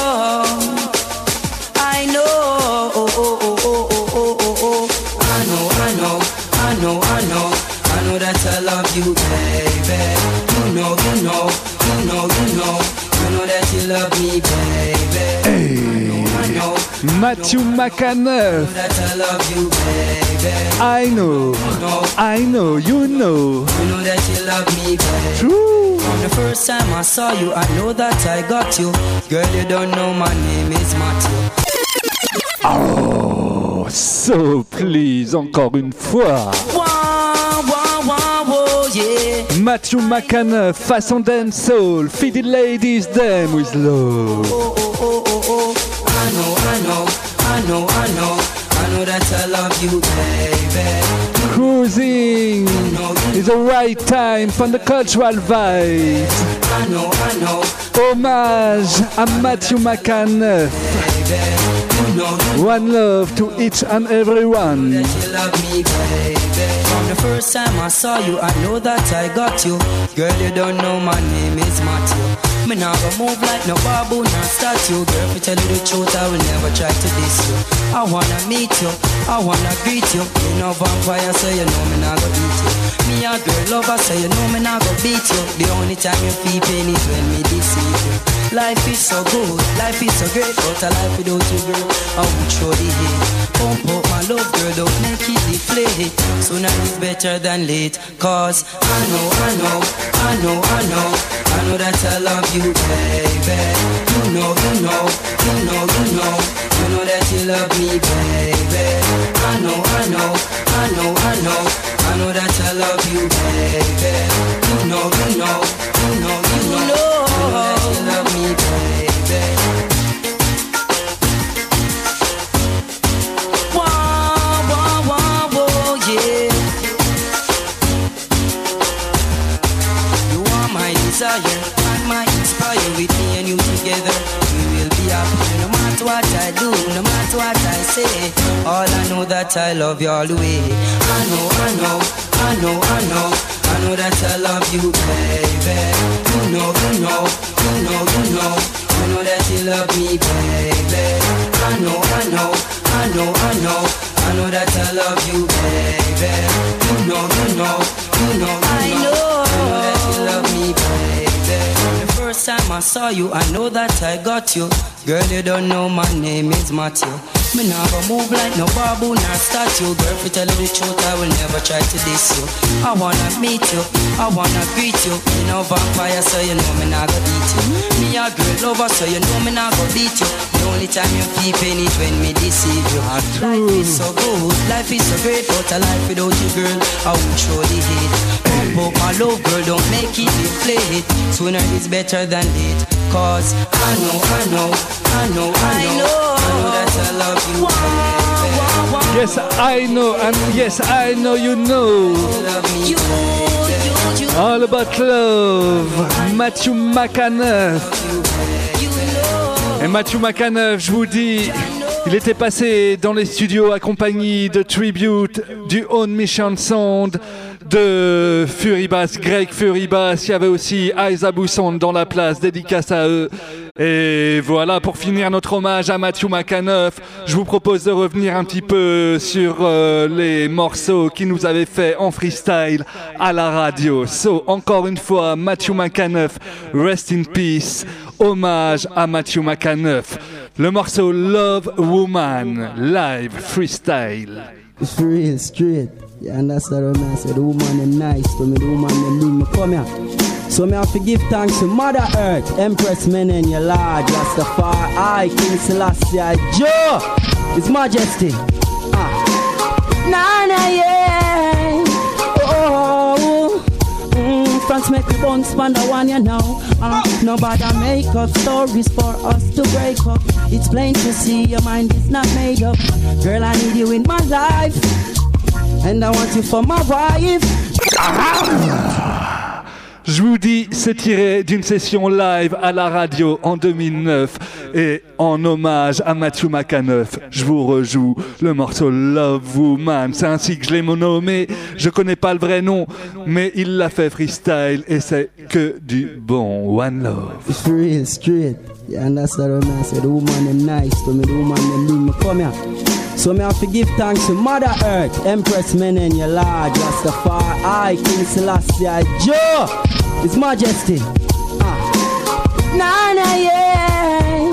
Oh, oh, oh, oh, oh, oh, oh, oh. I know that I love you, baby. You know that you love me, baby. Hey. I know. Matthew McAnuff. That I love you, baby. I know, you know. You know that you love me, baby. True. From the first time I saw you, I know that I got you. Girl, you don't know my name is Matthew. Oh, so please, encore une fois. Wah, wah, wah, whoa, yeah. Matthew McAnuff, façon dancehall, feed the ladies them with love. Oh, oh, oh, oh, oh. you, baby. Cruising is the right time for the cultural vibes. I know. Hommage à Matthew McCann. One love to each and everyone. That you love me, baby. From the first time I saw you, I know that I got you. Girl, you don't know my name is Matthew. Me nah go move like no babu, nah statue. Girl, if you tell you the truth, I will never try to diss you. I wanna meet you, I wanna greet you. You know vampire, so you know me nah go eat you. Me a girl lover, so you know me nah go beat you. The only time you feel pain is when me deceive you. Life is so good, life is so great, but a life without you, girl, I would show the hate. Pump up my love, girl, don't make it deflate. Sooner is better than late, cause I know that I love you, baby. You know that you love me, baby. I know that I love you, baby. You know that you love me, baby. Whoa, yeah. You are my desire and my inspire. With me and you together, we will be happy. No matter what I do, no matter what I say, all I know that I love you all the way. I know that I love you, baby. You know that you love me, baby. I know that I love you, baby. You know that you love me, baby. The first time I saw you, I know that I got you. Girl, you don't know my name is Matthew. Me nah go move like no babu, nah statue. Girl, if you tell you the truth, I will never try to diss you. I wanna meet you, I wanna greet you. You know vampire, so you know me nah go eat you. Me a girl lover, so you know me nah go beat you. The only time you feel pain is when me deceive you. Life is so good, life is so great, but a life without you, girl, I would show the hate. Pump up my love, girl, don't make it deflate. Sooner is better than late, cause I know that I love you, baby. Yes, I know, and yes, I know you know. All about love, Matthew McCann. Et Matthew McCann, je vous dis, il était passé dans les studios accompagné de Tribute, du Own Mission Sound, de Fury Bass, Greg Fury Bass. Il y avait aussi Aizabu Sound dans la place, dédicace à eux. Et voilà, pour finir notre hommage à Matthew McCann, je vous propose de revenir un petit peu sur les morceaux qu'il nous avait fait en freestyle à la radio. So, encore une fois, Matthew McCann, rest in peace, hommage à Matthew McCann. Le morceau Love Woman, live freestyle. It's for real, straight. You understand what I say? The woman them nice to me, the woman them bring me come here. So me have to give thanks to Mother Earth, Empress Menen, your Lord, Rastafari, King Selassie, Joe, His Majesty. Nana, yeah. France make the bones span the one you know. Nobody make up stories for us to break up. It's plain to see your mind is not made up. Girl, I need you in my life, and I want you for my wife. Je vous dis, c'est tiré d'une session live à la radio en 2009 et en hommage à Matthew McCann, je vous rejoue le morceau Love Woman. C'est ainsi que je l'ai nommé. Je connais pas le vrai nom, mais il l'a fait freestyle et c'est que du bon. One Love. It's for real, straight. You understand what I say? The woman them nice to me, the woman them bring me come here. So me have to give thanks to Mother Earth, Empress Menen, your Lord, Rastafari, King Selassie, Joe, His Majesty. Nana, yeah.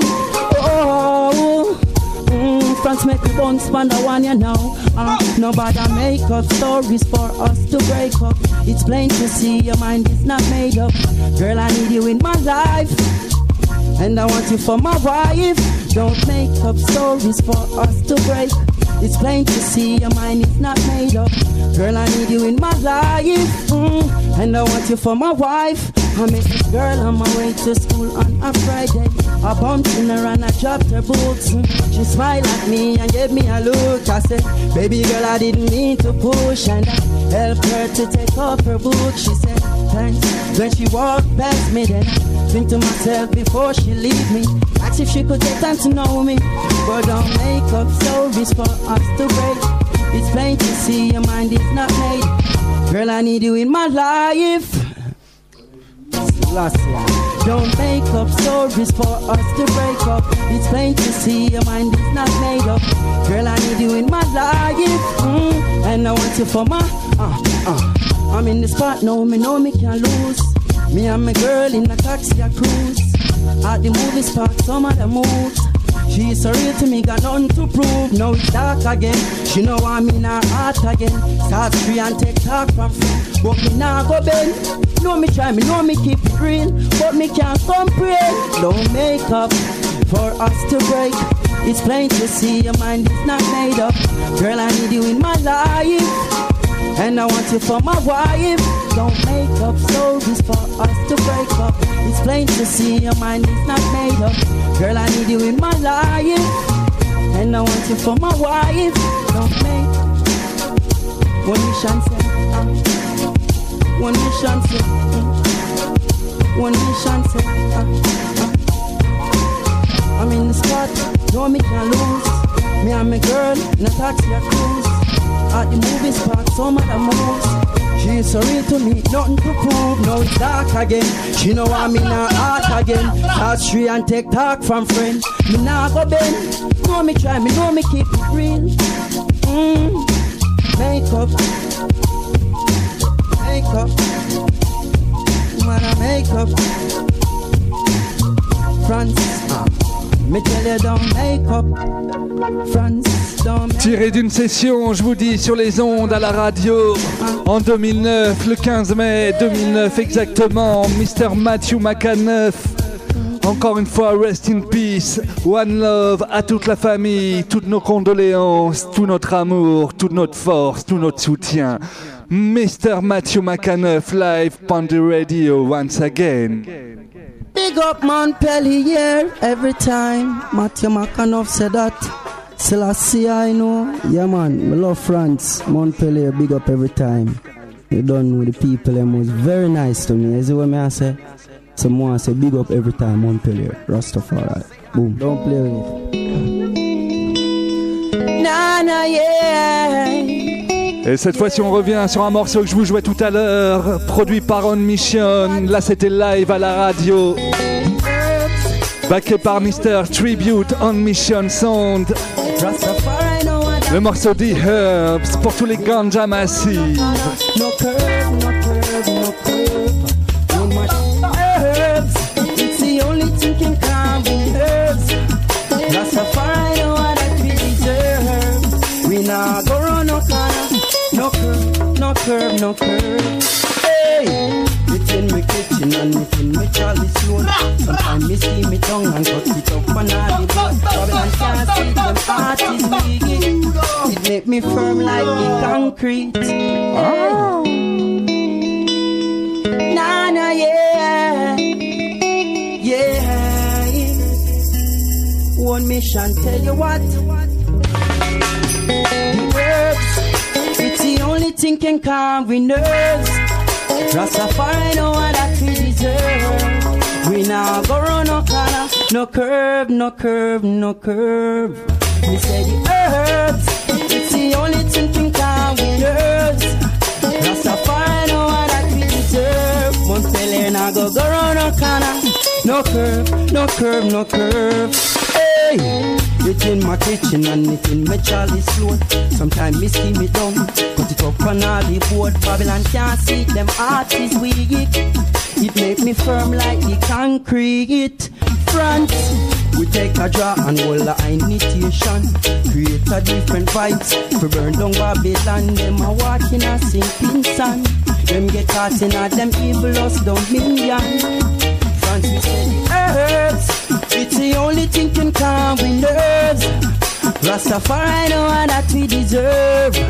France make the bones span the one you know. Nobody make up stories for us to break up. It's plain to see your mind is not made up. Girl, I need you in my life, and I want you for my wife. Don't make up stories for us to break. It's plain to see your mind is not made up. Girl, I need you in my life, and I want you for my wife. I met this girl on my way to school on a Friday. I bumped in her and I dropped her books. She smiled at me and gave me a look. I said, baby girl, I didn't mean to push. And I helped her to take off her boots. She said, thanks. When she walked past me, then I think to myself before she leave me, ask if she could take time to know me. But don't make up stories for us to break. It's plain to see your mind is not made. Girl, I need you in my life. Last year. Don't make up stories for us to break up. It's plain to see your mind is not made up. Girl, I need you in my life. And I want you for my I'm in the spot now, me know me can't lose. Me and my girl in a taxi a cruise. At the movie spot, some of the moods. She is so real to me, got nothing to prove. Now it's dark again. She know I'm in her heart again. Start free and take talk from free. But me nah go bend. Know me try, me know me keep it real. But me can't comprehend. Don't make up for us to break. It's plain to see your mind is not made up. Girl, I need you in my life. And I want you for my wife. Don't make up stories for us to break up. It's plain to see your mind is not made up. Girl, I need you in my life. And I want you for my wife. Don't make one mission say, one mission say, one mission say, I'm in the spot, no me can't lose. Me and my girl in a taxi a cruise. At the movie spot, some of the moves. She is so real to me, nothing to prove. Now it's dark again. She know I'm in her heart again. Touch tree and take talk from friends. Me nah go bend. Know me try, me know me keep it real. Make up, make up, man, I make up. France, me tell you don't make up. France. Tiré d'une session, je vous dis, sur les ondes à la radio en 2009, le 15 mai 2009 exactement, Mr. Matthew McCanuff. Encore une fois, rest in peace, one love à toute la famille, toutes nos condoléances, tout notre amour, toute notre force, tout notre soutien. Mr. Matthew McCanuff live on the radio once again. Big up Montpellier every time. Matthew McCanuff said that. Selassie, I know. Yeah, man. I love France. Montpellier, big up every time. You done with the people. Them was very nice to me. You see what I say? Someone say big up every time. Montpellier. Rastafari. Boom. Don't play with it. Nana, yeah. Et cette fois-ci, on revient sur un morceau que je vous jouais tout à l'heure, produit par On Mission. Là, c'était live à la radio. Backé par Mr. Tribute On Mission Sound. Le morceau The Herbs pour tous les ganja massives. No curve, no curve, no curve. No much herbs. It's the only thing can calm the herbs. Rastafari know what that we deserve. We not go run no corner. No curve, no curve, no curve. Hey, it's in my kitchen and it's in my Charlie Sloan. Sometimes me see me tongue and cut it up and all the blood. Babylon can't see them parties wicked. It make me firm like the concrete. Oh. Nah, nah, yeah. Yeah. One mission, tell you what. The herbs, it's the only thing can calm we nerves. Rastafari know what that we deserve. We now go run no corner, no curve, no curve, no curve. We say the herbs, it's the only thing can calm we nerves. Rastafari know what that we deserve. Montpellier now go run no corner, no curve, no curve, no curve. Hey, it's in my kitchen and it's in my Charlie Sloan. Sometimes me see me down, put it up on all the board. Babylon can't see them artists weak. It make me firm like the concrete. France, we take a draw and hold a imitation. Create a different vibes for burn down Babylon. Them a walk in a sinking sun. Them get caught in a them evil us down million. France, we say the herbs, it's the only thing can calm we nerves. Rastafari know that we deserve.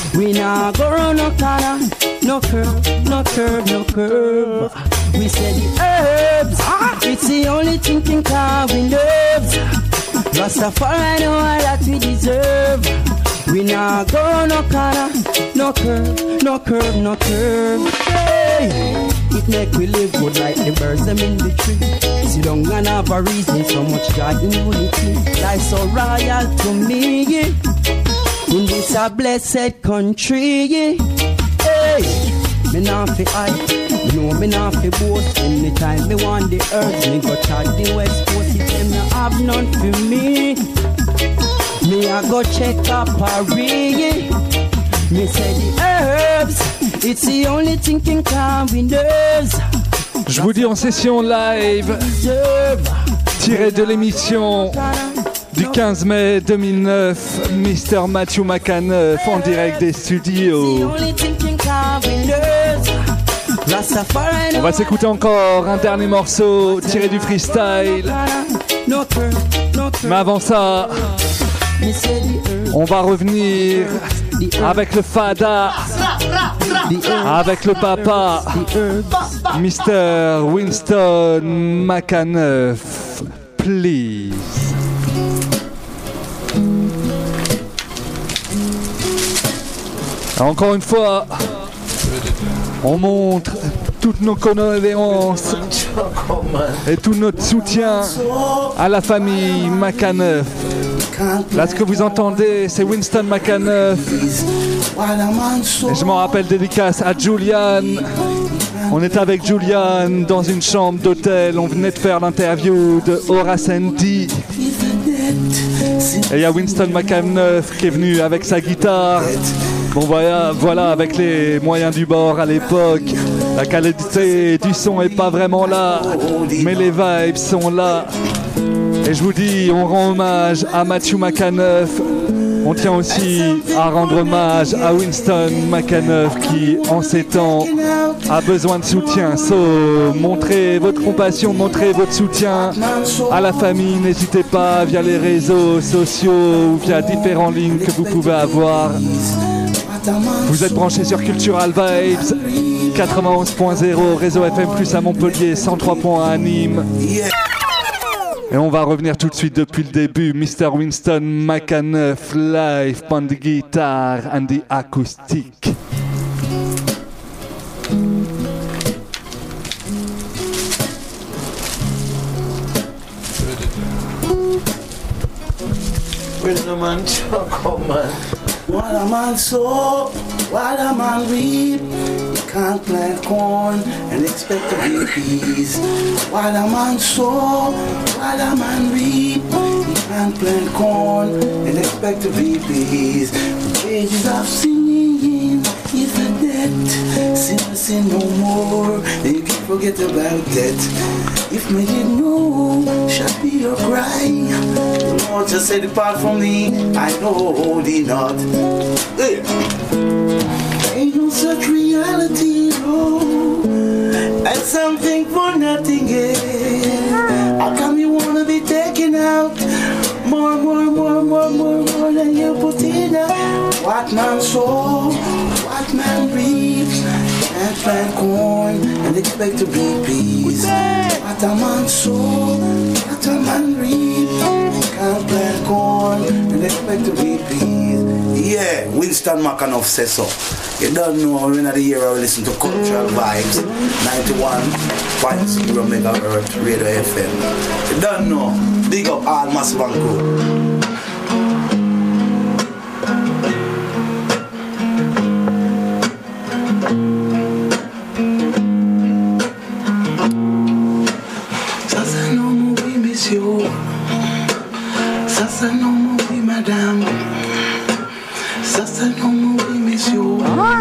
We nah go round no corner, no curve, no curve, no curve. We say the herbs, it's the only thing can calm we nerves. Rastafari know all that we deserve. We nah go round no corner, no curve, no curve, no curve. Hey, it make we live good like the birds them in the tree. Sit down and have a reason, so much joy in unity. Life so royal to me, yeah. In this a blessed country, yeah. Hey, me nah fi hide, you know me nah fi boast. Anytime me want the earth, me go chat the West Coast. If them no have none for me, me a go check up Paris, yeah. Me say the herbs, it's the only thing can calm we nerves. Je vous dis en session live, tiré de l'émission du 15 mai 2009, Mr. Matthew McCanuff en direct des studios. On va s'écouter encore un dernier morceau tiré du freestyle. Mais avant ça, on va revenir avec le Fada, avec le papa, Mr. Winston McCanuff, please. Encore une fois, on montre toutes nos condoléances et tout notre soutien à la famille McCanuff. Là, ce que vous entendez, c'est Winston McCanuff. Et je m'en rappelle, dédicace à Julian. On était avec Julian dans une chambre d'hôtel. On venait de faire l'interview de Horace Andy. Et il y a Winston McCanuff qui est venu avec sa guitare. Bon voilà, avec les moyens du bord à l'époque, la qualité du son est pas vraiment là, mais les vibes sont là. Et je vous dis, on rend hommage à Matthew McCanuff. On tient aussi à rendre hommage à Winston McCanuff qui, en ces temps, a besoin de soutien. So, montrez votre compassion, montrez votre soutien à la famille. N'hésitez pas via les réseaux sociaux ou via différentes lignes que vous pouvez avoir. Vous êtes branchés sur Cultural Vibes 91.0, réseau FM Plus à Montpellier, 103.1 à Nîmes. Et on va revenir tout de suite depuis le début. Mr. Winston McCanuff live on the guitar and the acoustic. Where's the man chuckle, man? What a man sow, what a man reap. You can't plant corn and expect to reap peas. What a man sow, what a man reap. You can't plant corn and expect to reap peas. The wages of sin is a debt. Sin no more, then you can't forget about that. If me didn't know, shall be your cry. The Lord just said, depart from me, I know thee not. Hey. Ain't no such reality, no. That's something for nothing, yeah. How come you wanna be taken out? More than you put in. What man sow, what man reaps. Can't plant corn and expect to reap peas. What a man sow, what a man reap. Can't plant corn and expect to reap peas. Yeah, Winston McCanuff says so. You don't know, we're in the year I listen to Cultural Vibes 91.0 MHz Radio FM. You don't know, big up all Massive and Crew. Sasa no movie, madame. Sasa no movie, monsieur.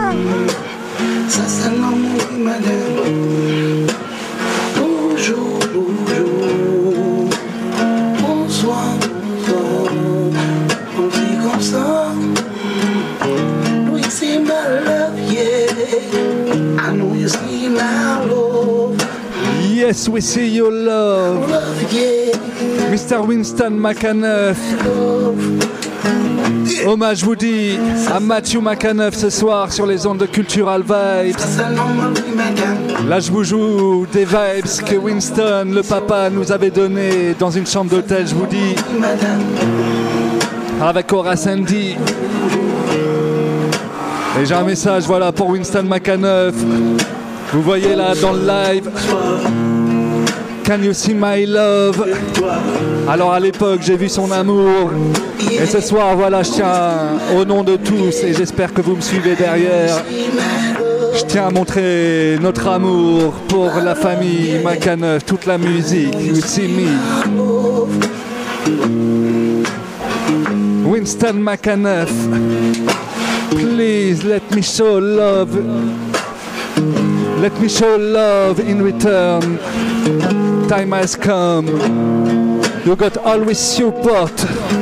Sasa no movie, madame. Bonjour, bonjour. Bonsoir, bonsoir. On dit comme ça. Do you see my love? Yeah. I know you see my love. Yes, we see your love. Love, yeah. Mr. Winston McCanuff. Hommage, je vous dis, à Matthew McCaneuf ce soir sur les ondes de Cultural Vibes. Là, je vous joue des vibes que Winston, le papa, nous avait donné dans une chambre d'hôtel, je vous dis, avec Horace Andy. Et j'ai un message, voilà, pour Winston McCaneuf. Vous voyez là dans le live. Can you see my love? Alors à l'époque j'ai vu son amour et ce soir voilà je tiens au nom de tous et j'espère que vous me suivez derrière. Je tiens à montrer notre amour pour la famille McCaneuf, toute la musique. You see me. Winston McCaneuf, please let me show love. Let me show love in return. Time has come. You got always support.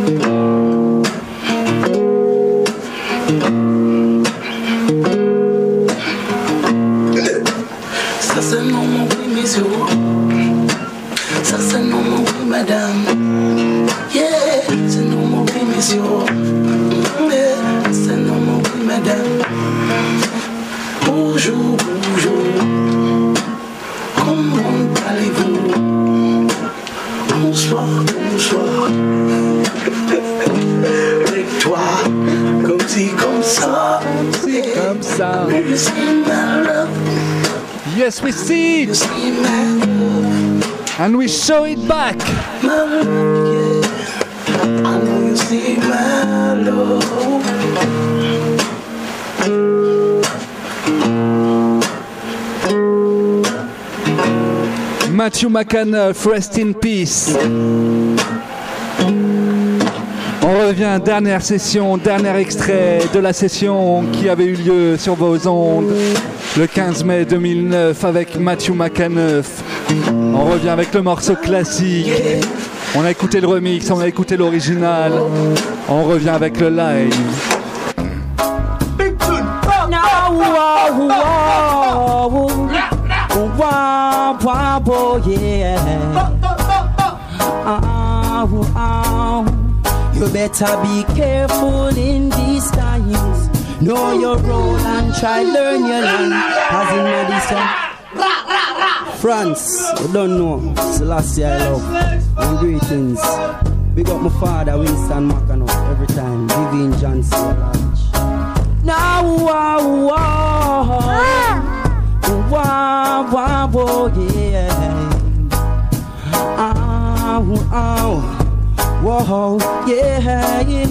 Ça c'est non mon oui monsieur. Ça c'est non mon oui madame. Yeah, c'est non mon oui monsieur. Yeah, c'est non mon oui madame. Bonjour, bonjour. Comment allez-vous? Bonsoir, bonsoir. Avec toi, comme si, comme ça. Si, comme ça. You see my love. Yes, we see it. You see my love. And we show it back. My love, yeah. I know you see my love. Matthew McCaneuf, rest in peace. On revient, dernière session, dernier extrait de la session qui avait eu lieu sur vos ondes le 15 mai 2009 avec Matthew McCaneuf. On revient avec le morceau classique. On a écouté le remix, on a écouté l'original. On revient avec le live. Wow, yeah. You better be careful in these times. Know your role and try learn your line. As in Madison, France, you don't know. Selassie I love. And greetings. Big up my father, Winston McCaneuf, every time. Vivian Johnson Lodge. Now, wow, yeah. Whoa, yeah, yeah.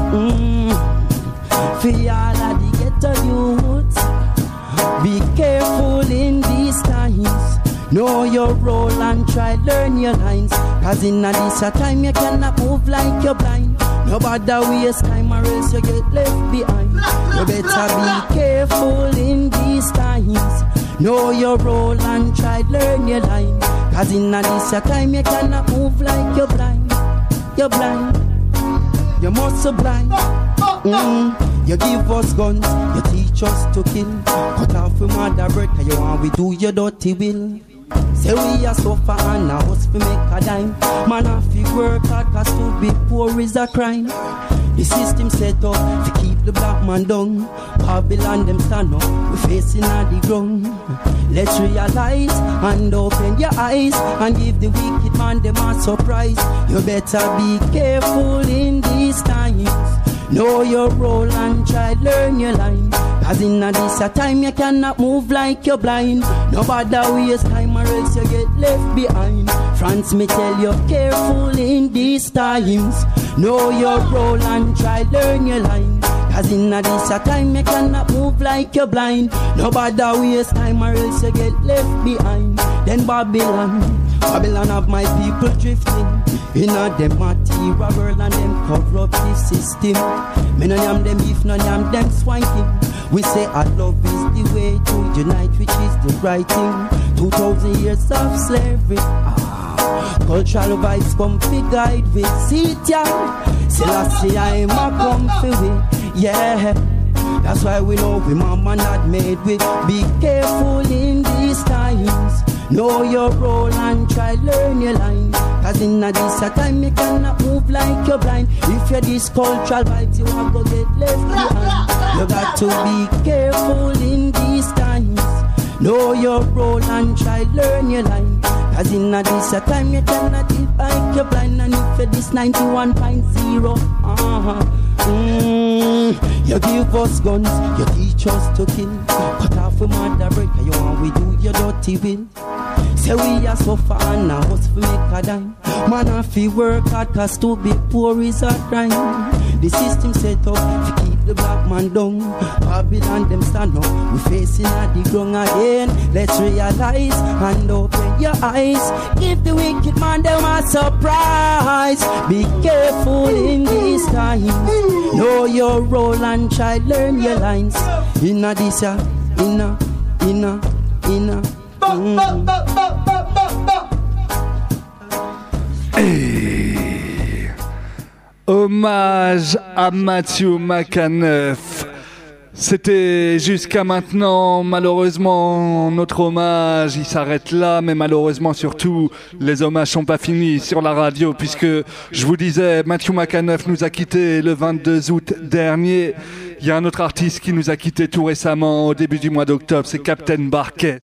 For all of the ghetto youths, be careful in these times. Know your role and try learn your lines. Cause in this time you cannot move like you're blind. Nobody waste time or else you get left behind. You better be careful in these times. Know your role and try learn your line. Cause in this time you cannot move like you're blind. You're blind. You must be blind. You give us guns, you teach us to kill. Cut off with mother bread, cause you want we do your dirty will. Say we a suffer and a us fi make a dime. Man a fi work hard cause to be poor is a crime. The system set up to keep the black man down. Babylon them stand up, we facing at the ground. Let's realize and open your eyes and give the wicked man them a surprise. You better be careful in these times. Know your role and try learn your line. Cause in this a time you cannot move like you're blind. Nobody waste time or else you get left behind. France, me tell you, careful in these times. Know your role and try learn your line. Cause in this a time you cannot move like you're blind. Nobody waste time or else you get left behind. Then Babylon have my people drifting in a them material world and them corrupt the system. Me no yam them beef, no yam them swanking. We say our love is the way to unite, which is the right thing. 2,000 years of slavery. Cultural vibes come fi guide with. See it, yeah. Selassie I'm a comfy with. Yeah. That's why we know we mama not made with. Be careful in these times. Know your role and try learn your line. Cause in this a time you cannot move like you're blind. If you're this cultural vibes, you are gonna get left behind. You got to be careful in these times. Know your role and try learn your line. Cause in this a time you cannot live like you're blind. And if you're this 91.0, you give us guns, you teach us to kill. Cut off a mother break, you want we do your dirty will. Say we are suffer and a hustle for make a dime. Man a fi work hard cause to be poor is a crime. The system set up to keep the black man down. Babylon them stand up, we facing at the ground again. Let's realize and open your eyes. Give the wicked man them a surprise. Be careful in this time. Know your role and try learn your lines. Inna this ya, inna. Hey. Hommage à Matthew McCanuff. C'était jusqu'à maintenant. Malheureusement, notre hommage, il s'arrête là. Mais malheureusement, surtout, les hommages sont pas finis sur la radio. Puisque, je vous disais, Matthew McCanuff nous a quittés le 22 août dernier. Il y a un autre artiste qui nous a quittés tout récemment, au début du mois d'octobre. C'est Captain Barquet.